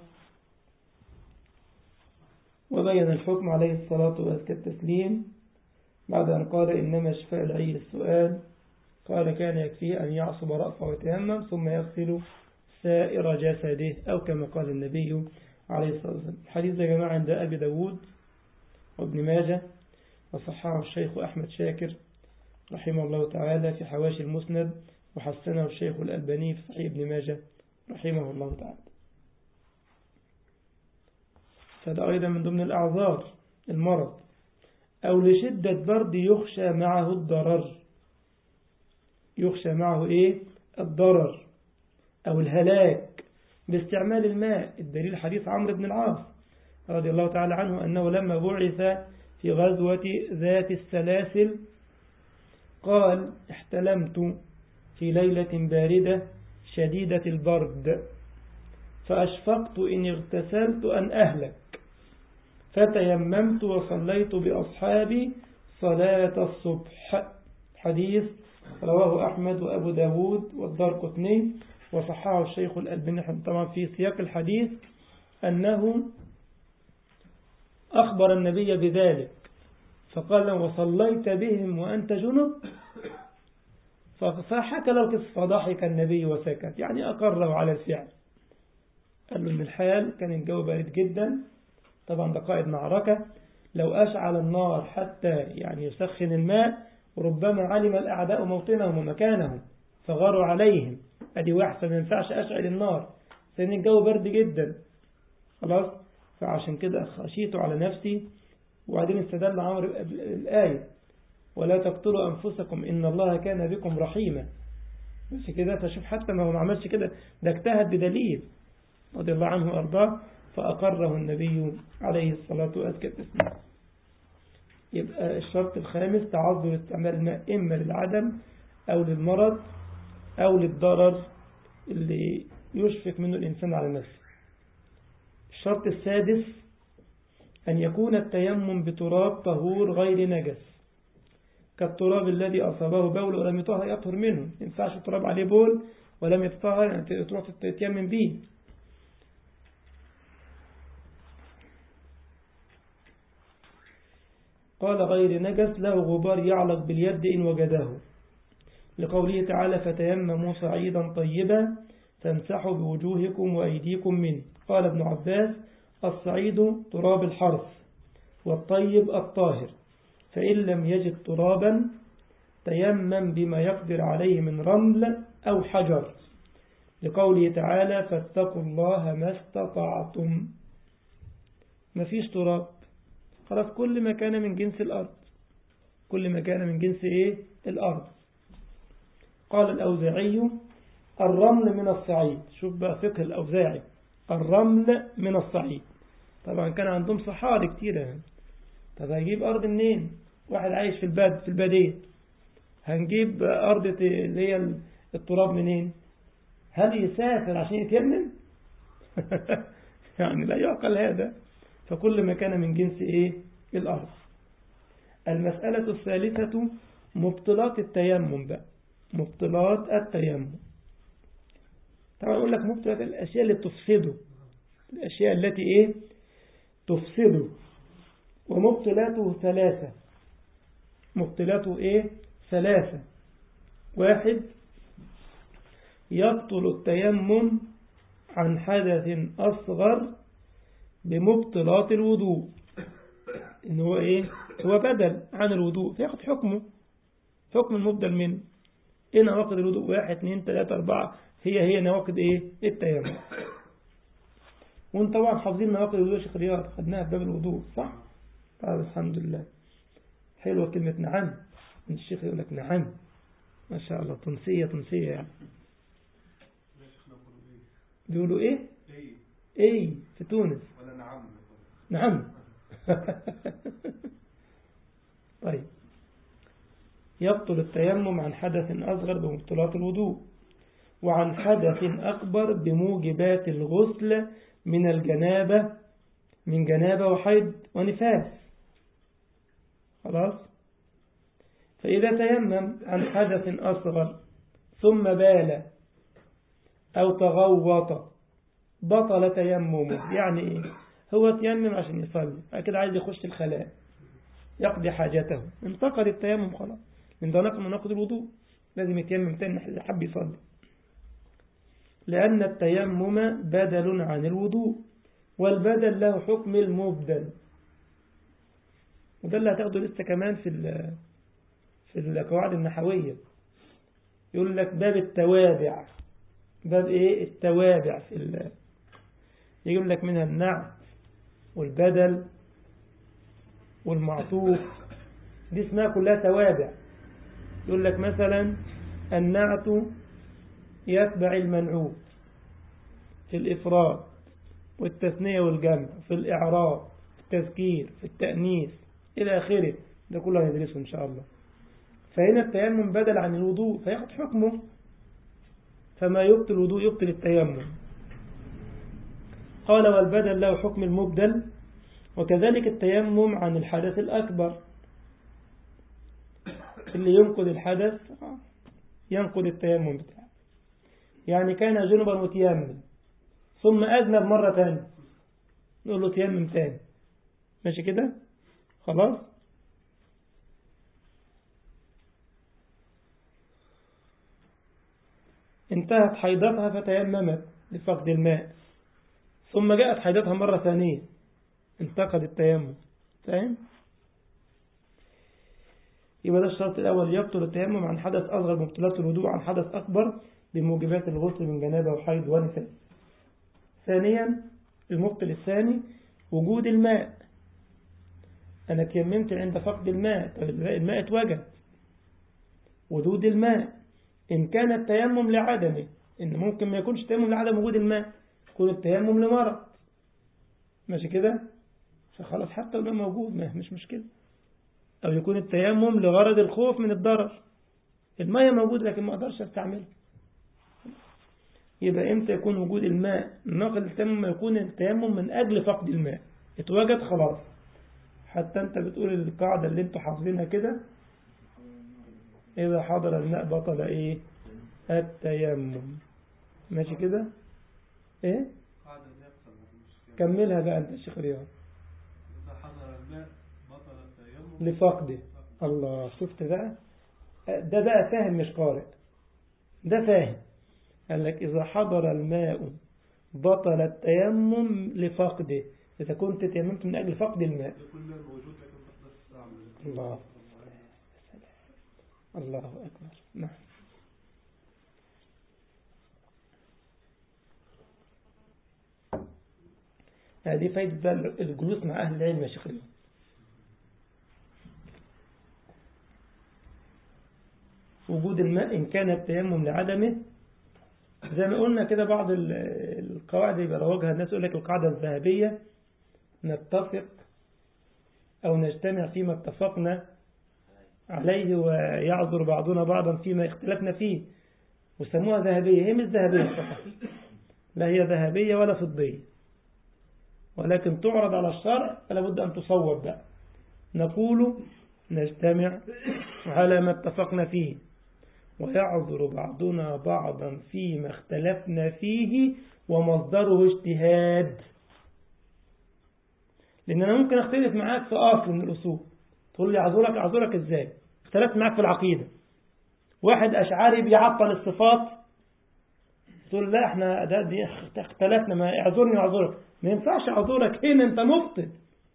S1: وبين الحكم عليه الصلاة والتسليم بعد أن قال إنما شفاء العي السؤال، قال كان يكفيه أن يعصب رأسه ويتيمم ثم يغسل سائر جسده، أو كما قال النبي عليه الصلاة والسلام. الحديث يا جماعة عند أبي داود وابن ماجه، وصححه الشيخ أحمد شاكر رحمه الله تعالى في حواشي المسند، وحسنه الشيخ الألباني في صحيح ابن ماجه رحمه الله تعالى. فهذا أيضا من ضمن الأعذار المرض، أو لشدة برد يخشى معه الضرر. يخشى معه إيه؟ الضرر أو الهلاك باستعمال الماء. الدليل حديث عمرو بن العاص رضي الله تعالى عنه أنه لما بعث في غزوة ذات السلاسل قال احتلمت في ليلة باردة شديدة البرد فأشفقت إن اغتسلت أن أهلك فتيممت وصليت بأصحابي صلاة الصبح. حديث رواه أحمد وأبو داود والدارقطني وصححه الشيخ الألباني. طبعا في سياق الحديث أنه أخبر النبي بذلك فقال وصليت بهم وأنت جنب، فحكى له القصة فضحك النبي وسكت، يعني أقره على الفعل. قال له إن الحال كان الجو بارد جدا، طبعا ده قائد معركة، لو أشعل النار حتى يعني يسخن الماء ربما علم الأعداء موطنهم ومكانهم فغاروا عليهم. أدي واحدة ما ينفعش أشعل النار لأن الجو برد جدا خلاص. فعشان كده خشيت على نفسي. وبعدين استدل عمرو الآية ولا تقتلوا أنفسكم إن الله كان بكم رحيما. بس كده فشوف حتى ما هو ما عملش كده، ده اجتهد بدليل رضي الله عنه وأرضاه فأقره النبي عليه الصلاة والسلام. يبقى الشرط الخامس تعذر استعمال الماء إما للعدم أو للمرض أو للضرر اللي يشفق منه الإنسان على نفسه. الشرط السادس أن يكون التيمم بتراب طهور غير نجس، كالتراب الذي أصابه بول ولم يطهر يطهر منه. ما ينفعش التراب عليه بول ولم يتطهر يعني تروح تتيمم به. قال غير نجس له غبار يعلق باليد إن وجده، لقوله تعالى فتيمموا صعيدا طيبا فامسحوا بوجوهكم وأيديكم منه. قال ابن عباس الصعيد تراب الحرث والطيب الطاهر، فإن لم يجد ترابا تيمم بما يقدر عليه من رمل أو حجر، لقوله تعالى فاتقوا الله ما استطعتم. ما فيش تراب، خلاص كل ما كان من جنس الأرض، كل ما كان من جنس إيه؟ الأرض. قال الأوزاعي الرمل من الصعيد. شوف بقى فقه الأوزاعي، الرمل من الصعيد. طبعا كان عندهم صحاري كتيرة يعني. طب هيجيب أرض منين؟ واحد عايش في الباد في البادية، هنجيب أرض اللي هي التراب منين؟ هل يسافر عشان يتيمم؟ يعني لا يعقل هذا. فكل ما كان من جنس إيه؟ الأرض. المسألة الثالثة مبطلات التيمم بقى. مبطلات التيمم، طبعا أقول لك مبطلات الأشياء اللي تفسده، الأشياء التي إيه؟ تفسده. ومبطلاته ثلاثة. مبطلاته إيه؟ ثلاثة. واحد، يبطل التيمم عن حدث أصغر بمبطلات الوضوء. إن هو إيه؟ هو بدل عن الوضوء فيأخذ حكمه، حكم المبدل منه. إيه نواقض الوضوء؟ واحد اثنين ثلاثة أربعة، هي هي نواقض إيه؟ التيمم. وانت طبعا حافظين نواقض الوضوء يا شيخ رياض، خدناها في باب الوضوء صح؟ طيب الحمد لله. حلوة كلمة نعم، من الشيخ يقول لك نعم ما شاء الله، تونسية تونسية يعني. بيقولوا إيه؟ إيه في تونس
S2: ولا نعم؟
S1: نعم. طيب، يبطل التيمم عن حدث أصغر بمبطلات الوضوء، وعن حدث أكبر بموجبات الغسل من الجنابة، من جنابة وحيض ونفاس. خلاص. فإذا تيمم عن حدث أصغر ثم بال أو تغوط بطل تيممه. يعني إيه؟ هو تيمم عشان يصلي، أكيد عايز يخش الخلاء يقضي حاجته، انتقد التيمم خلاص، من ده نقض مناقض الوضوء، لازم يتيمم تاني إذا حب يصلي، لأن التيمم بدل عن الوضوء، والبدل له حكم المبدل. وده اللي هتاخده لسه كمان في في القواعد النحوية، يقول لك باب التوابع. باب ايه؟ التوابع. في ال... يقول لك منها النعت والبدل والمعطوف، دي اسمها كلها توابع. يقول لك مثلا النعت يتبع المنعوت في الإفراد والتثنية والجمع، في الإعراب، في التذكير، في التأنيث إلى آخره، ده كله هندرسه إن شاء الله. فهنا التيمم بدل عن الوضوء فيأخذ حكمه، فما يبطل الوضوء يبطل التيمم. قال والبدل له حكم المبدل، وكذلك التيمم عن الحدث الأكبر، اللي ينقض الحدث ينقض التيمم بتاعه. يعني كان جنبا وتيمم ثم أذنب مرة ثانية، نقول له تيمم ثاني، ماشي كده خلاص. انتهت حيضتها فتيممت لفقد الماء، ثم جاءت حيضتها مرة ثانية، انتقد التيمم. فاهم؟ يبقى ده الشرط الأول، يبطل التيمم عن حدث أصغر بمبطلات الوضوء، عن حدث أكبر بموجبات الغسل من جنابة وحيض ونفاس. ثانيا، المبطل الثاني وجود الماء. أنا تيممت عند فقد الماء، الماء اتوجد. وجود الماء إن كان التيمم لعدمه، إن ممكن ما يكونش التيمم لعدم وجود الماء، يكون التيمم لمرض، ماشي كده، فخلاص حتى الماء موجود ما مش مشكلة. أو يكون التيمم لغرض الخوف من الضرر، الماء موجود لكن ما أقدرش استعمله. يبقى إمتى يكون وجود الماء ناقض التيمم؟ يكون التيمم من أجل فقد الماء، اتوجد خلاص. حتى أنت بتقول القاعدة اللي أنتوا حافظينها كده، إذا حضر الماء بطل إيه؟ التيمم، ماشي كده. إيه؟ كملها بقى أنت الشيخ رياض.
S2: إذا حضر الماء بطل التيمم
S1: لفقده. الله، شفت بقى؟ ده بقى فاهم مش قارئ، ده فاهم. قال لك إذا حضر الماء بطل التيمم لفقده، إذا كنت تيممت من أجل فقد الماء. الله الله أكبر. نعم. هذه فايدة الجلوس مع أهل العلم يا شيخ. وجود الماء إن كان التيمم لعدمه، زي ما قلنا كده بعض القواعد يبروجها الناس، يقول لك القاعدة الذهبية: نتفق أو نجتمع فيما اتفقنا عليه ويعذر بعضنا بعضا فيما اختلفنا فيه، وسموها ذهبية. هي مش ذهبية فقط، لا هي ذهبية ولا فضية، ولكن تعرض على الشرع فلا بد أن تصوب بقى. نقول نجتمع على ما اتفقنا فيه ويعذر بعضنا بعضا فيما اختلفنا فيه ومصدره اجتهاد. لأن أنا ممكن أختلف معاك في أصل من الأصول، تقول لي أعذرك أعذرك إزاي؟ اختلفت معاك في العقيدة. واحد أشعري بيعطل الصفات، تقول لا احنا ده دي اختلفنا، ما اعذرني أعذرك. ما ينفعش أعذرك هنا، أنت مخطئ.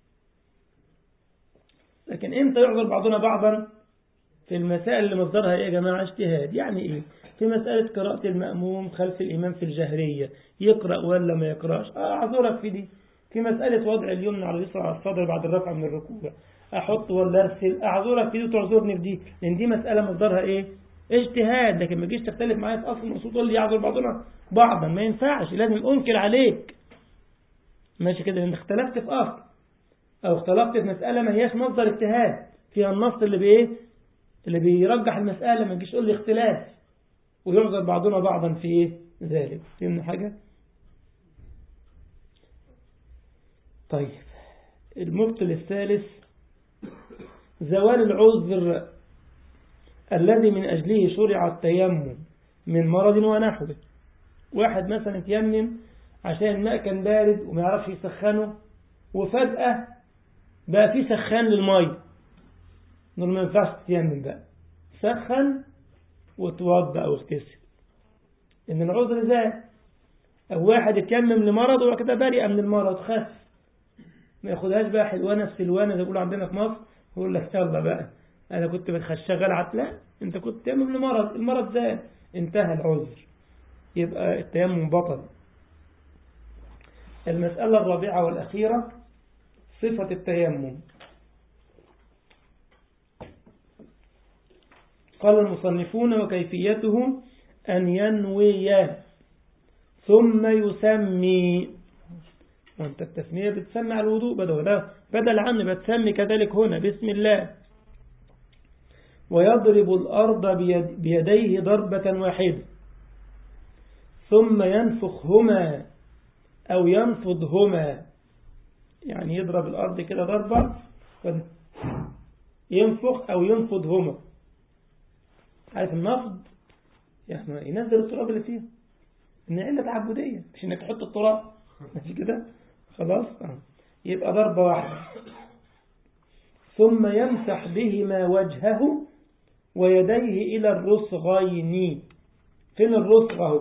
S1: لكن إمتى يعذر بعضنا بعضا؟ في المسائل اللي مصدرها إيه يا جماعة؟ اجتهاد. يعني إيه؟ في مسألة قراءة المأموم خلف الإمام في الجهرية، يقرأ ولا ما يقرأش، أعذرك في دي. في مسألة وضع اليمنى على اليسرى على الصدر بعد الرفع من الركوع، أحط ولا أرسل، أعذرك في دي وتعذرني في دي، لأن دي مسألة مصدرها إيه؟ اجتهاد. لكن ما تجيش تختلف معايا في أصل الأصول تقول لي يعذر بعضنا بعضا، ما ينفعش، لازم أنكر عليك. ماشي كده؟ لأن اختلفت في أصل أو اختلفت في مسألة ما هياش مصدر اجتهاد، فيها النص اللي بإيه؟ اللي بيرجح المسألة. ما تجيش تقول لي اختلاف ويعذر بعضنا بعضا في إيه؟ ذلك. فهمنا حاجة؟ طيب، المبطل الثالث زوال العذر الذي من أجله شرع التيمم من مرض ونحوه. واحد مثلا يتيمم عشان الماء كان بارد وما يعرفش يسخنه، وفجأة بقى في سخان للمية، نقول ما ينفعش تتيمم بقى، سخن وتوضأ أو اغتسل، إن العذر زال. أو واحد يتيمم لمرض وكده بريئة من المرض، خف، ما ياخدهاش بقى حلوانة في سلوانة زي بيقولوا عندنا في مصر، يقول لك يلا بقى أنا كنت شغال عتلة، أنت كنت تيمم لمرض، المرض زال، انتهى العذر، يبقى التيمم بطل. المسألة الرابعة والأخيرة صفة التيمم. قال المصنفون: وكيفيته أن ينوي ثم يسمي. وانت التسمية بتسمي على الوضوء بدل بدل عنه، بتسمي كذلك هنا بسم الله. ويضرب الأرض بيد بيديه ضربة واحدة ثم ينفخهما أو ينفضهما، يعني يضرب الأرض كده ضربة ينفخ أو ينفضهما. عارف النفض؟ يعني ينزل التراب اللي فيه، إن علة تعبدية، مش إنك تحط التراب، ماشي كده خلاص. يبقى ضربة واحدة. ثم يمسح بهما وجهه ويديه إلى الرسغين. فين الرسغ اهو؟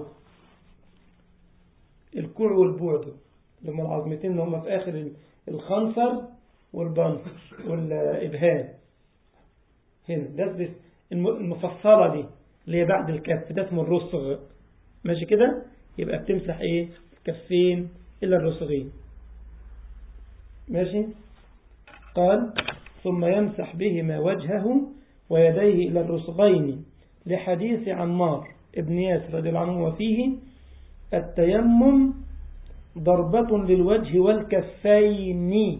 S1: الكوع والبعد، لما العظمتين اللي هم في آخر الخنصر والبنصر والإبهام، هنا ده المفصلة دي اللي هي بعد الكف، ده اسمه الرسغ. ماشي كده؟ يبقى بتمسح ايه؟ الكفين إلى الرسغين. ماشي؟ قال: ثم يمسح بهما وجهه ويديه إلى الرسغين، لحديث عمار ابن ياسر رضي الله عنه وفيه: التيمم ضربة للوجه والكفين.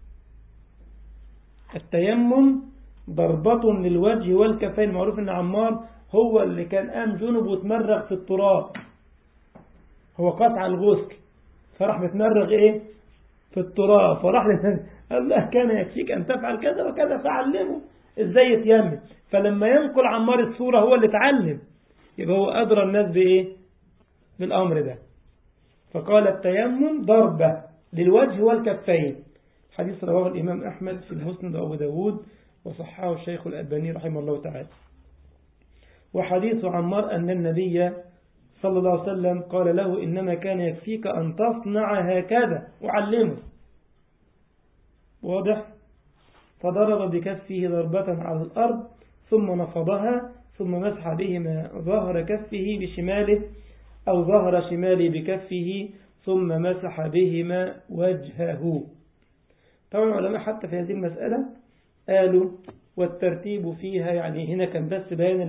S1: التيمم ضربة للوجه والكفين. معروف ان عمار هو اللي كان قام جنب وتمرغ في التراب، هو قطع الغسل فراح متمرغ ايه في التراب، فراح قال له كان يكفيك ان تفعل كذا وكذا، فعلمه ازاي يتيمم. فلما ينقل عمار الصورة هو اللي اتعلم، يبقى هو أدرى الناس بايه بالامر ده. فقال: التيمم ضربة للوجه والكفين. حديث رواه الإمام أحمد في المسند وأبو داود وصححه الشيخ الألباني رحمه الله تعالى. وحديث عمار أن النبي صلى الله عليه وسلم قال له: إنما كان يكفيك أن تصنع هكذا، وعلمه واضح؟ فضرب بكفه ضربة على الأرض ثم نفضها ثم مسح بهما ظهر كفه بشماله أو ظهر شماله بكفه ثم مسح بهما وجهه. طبعا العلماء حتى في هذه المسألة قالوا والترتيب فيها، يعني هنا كان بس بيان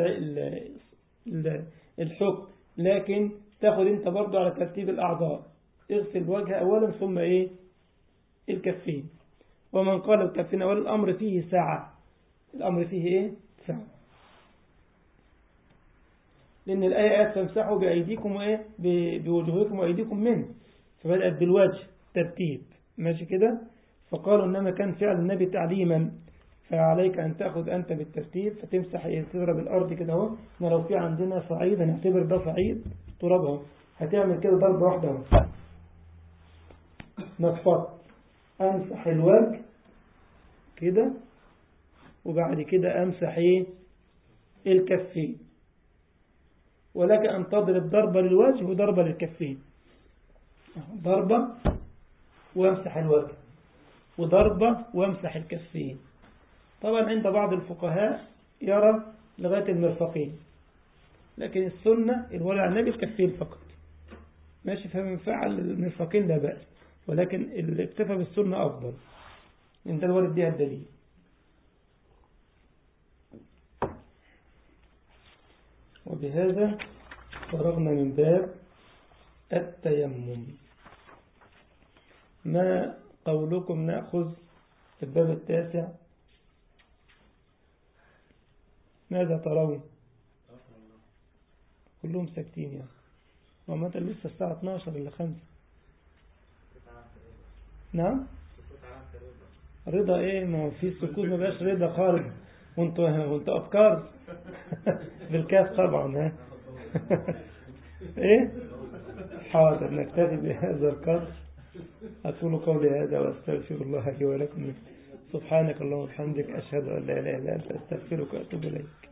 S1: الحكم، لكن تاخد انت برضو على ترتيب الأعضاء، اغسل الوجه أولا ثم ايه الكفين. ومن قال الكفين أولا الأمر فيه سعة، الأمر فيه ايه سعة، لأن الآية تمسحوا بأيديكم وإيه بوجوهكم وأيديكم منه، فبدأت بالوجه ترتيب ماشي كده. فقالوا إنما كان فعل النبي تعليما، فعليك أن تأخذ أنت بالترتيب فتمسح تضرب الأرض كده اهو. لو في عندنا صعيد هنعتبر ده صعيد ترابها، هتعمل كده ضربة واحدة اهو، نفض أمسح الوجه كده وبعد كده أمسح إيه الكفين، ولك أن تضرب ضربة للوجه وضربة للكفين، ضربة وامسح الوجه وضربة وامسح الكفين. طبعا عند بعض الفقهاء يرى لغاية المرفقين، لكن السنة الورع عن النبي الكفين فقط ماشي، فمن فعل المرفقين لا بأس، ولكن اللي اكتفى بالسنة أفضل، انت الورد ديها الدليل. وبهذا فرغنا من باب التيمم. ما قولكم نأخذ الباب التاسع؟ ماذا ترون؟ كلهم ساكتين يعني، ومتى لسه الساعة اثناشر إلا خمسة. نعم رضا ايه؟ ما هو في السكوت ما بقاش رضا خالص، وانتوا وانتوا افكار بالكاف طبعا ها ايه حاضر. نكتفي بهذا القدر. أقول قولي هذا وأستغفر الله لي ولكم. سبحانك اللهم وبحمدك أشهد أن لا إله إلا أنت أستغفرك وأتوب إليك.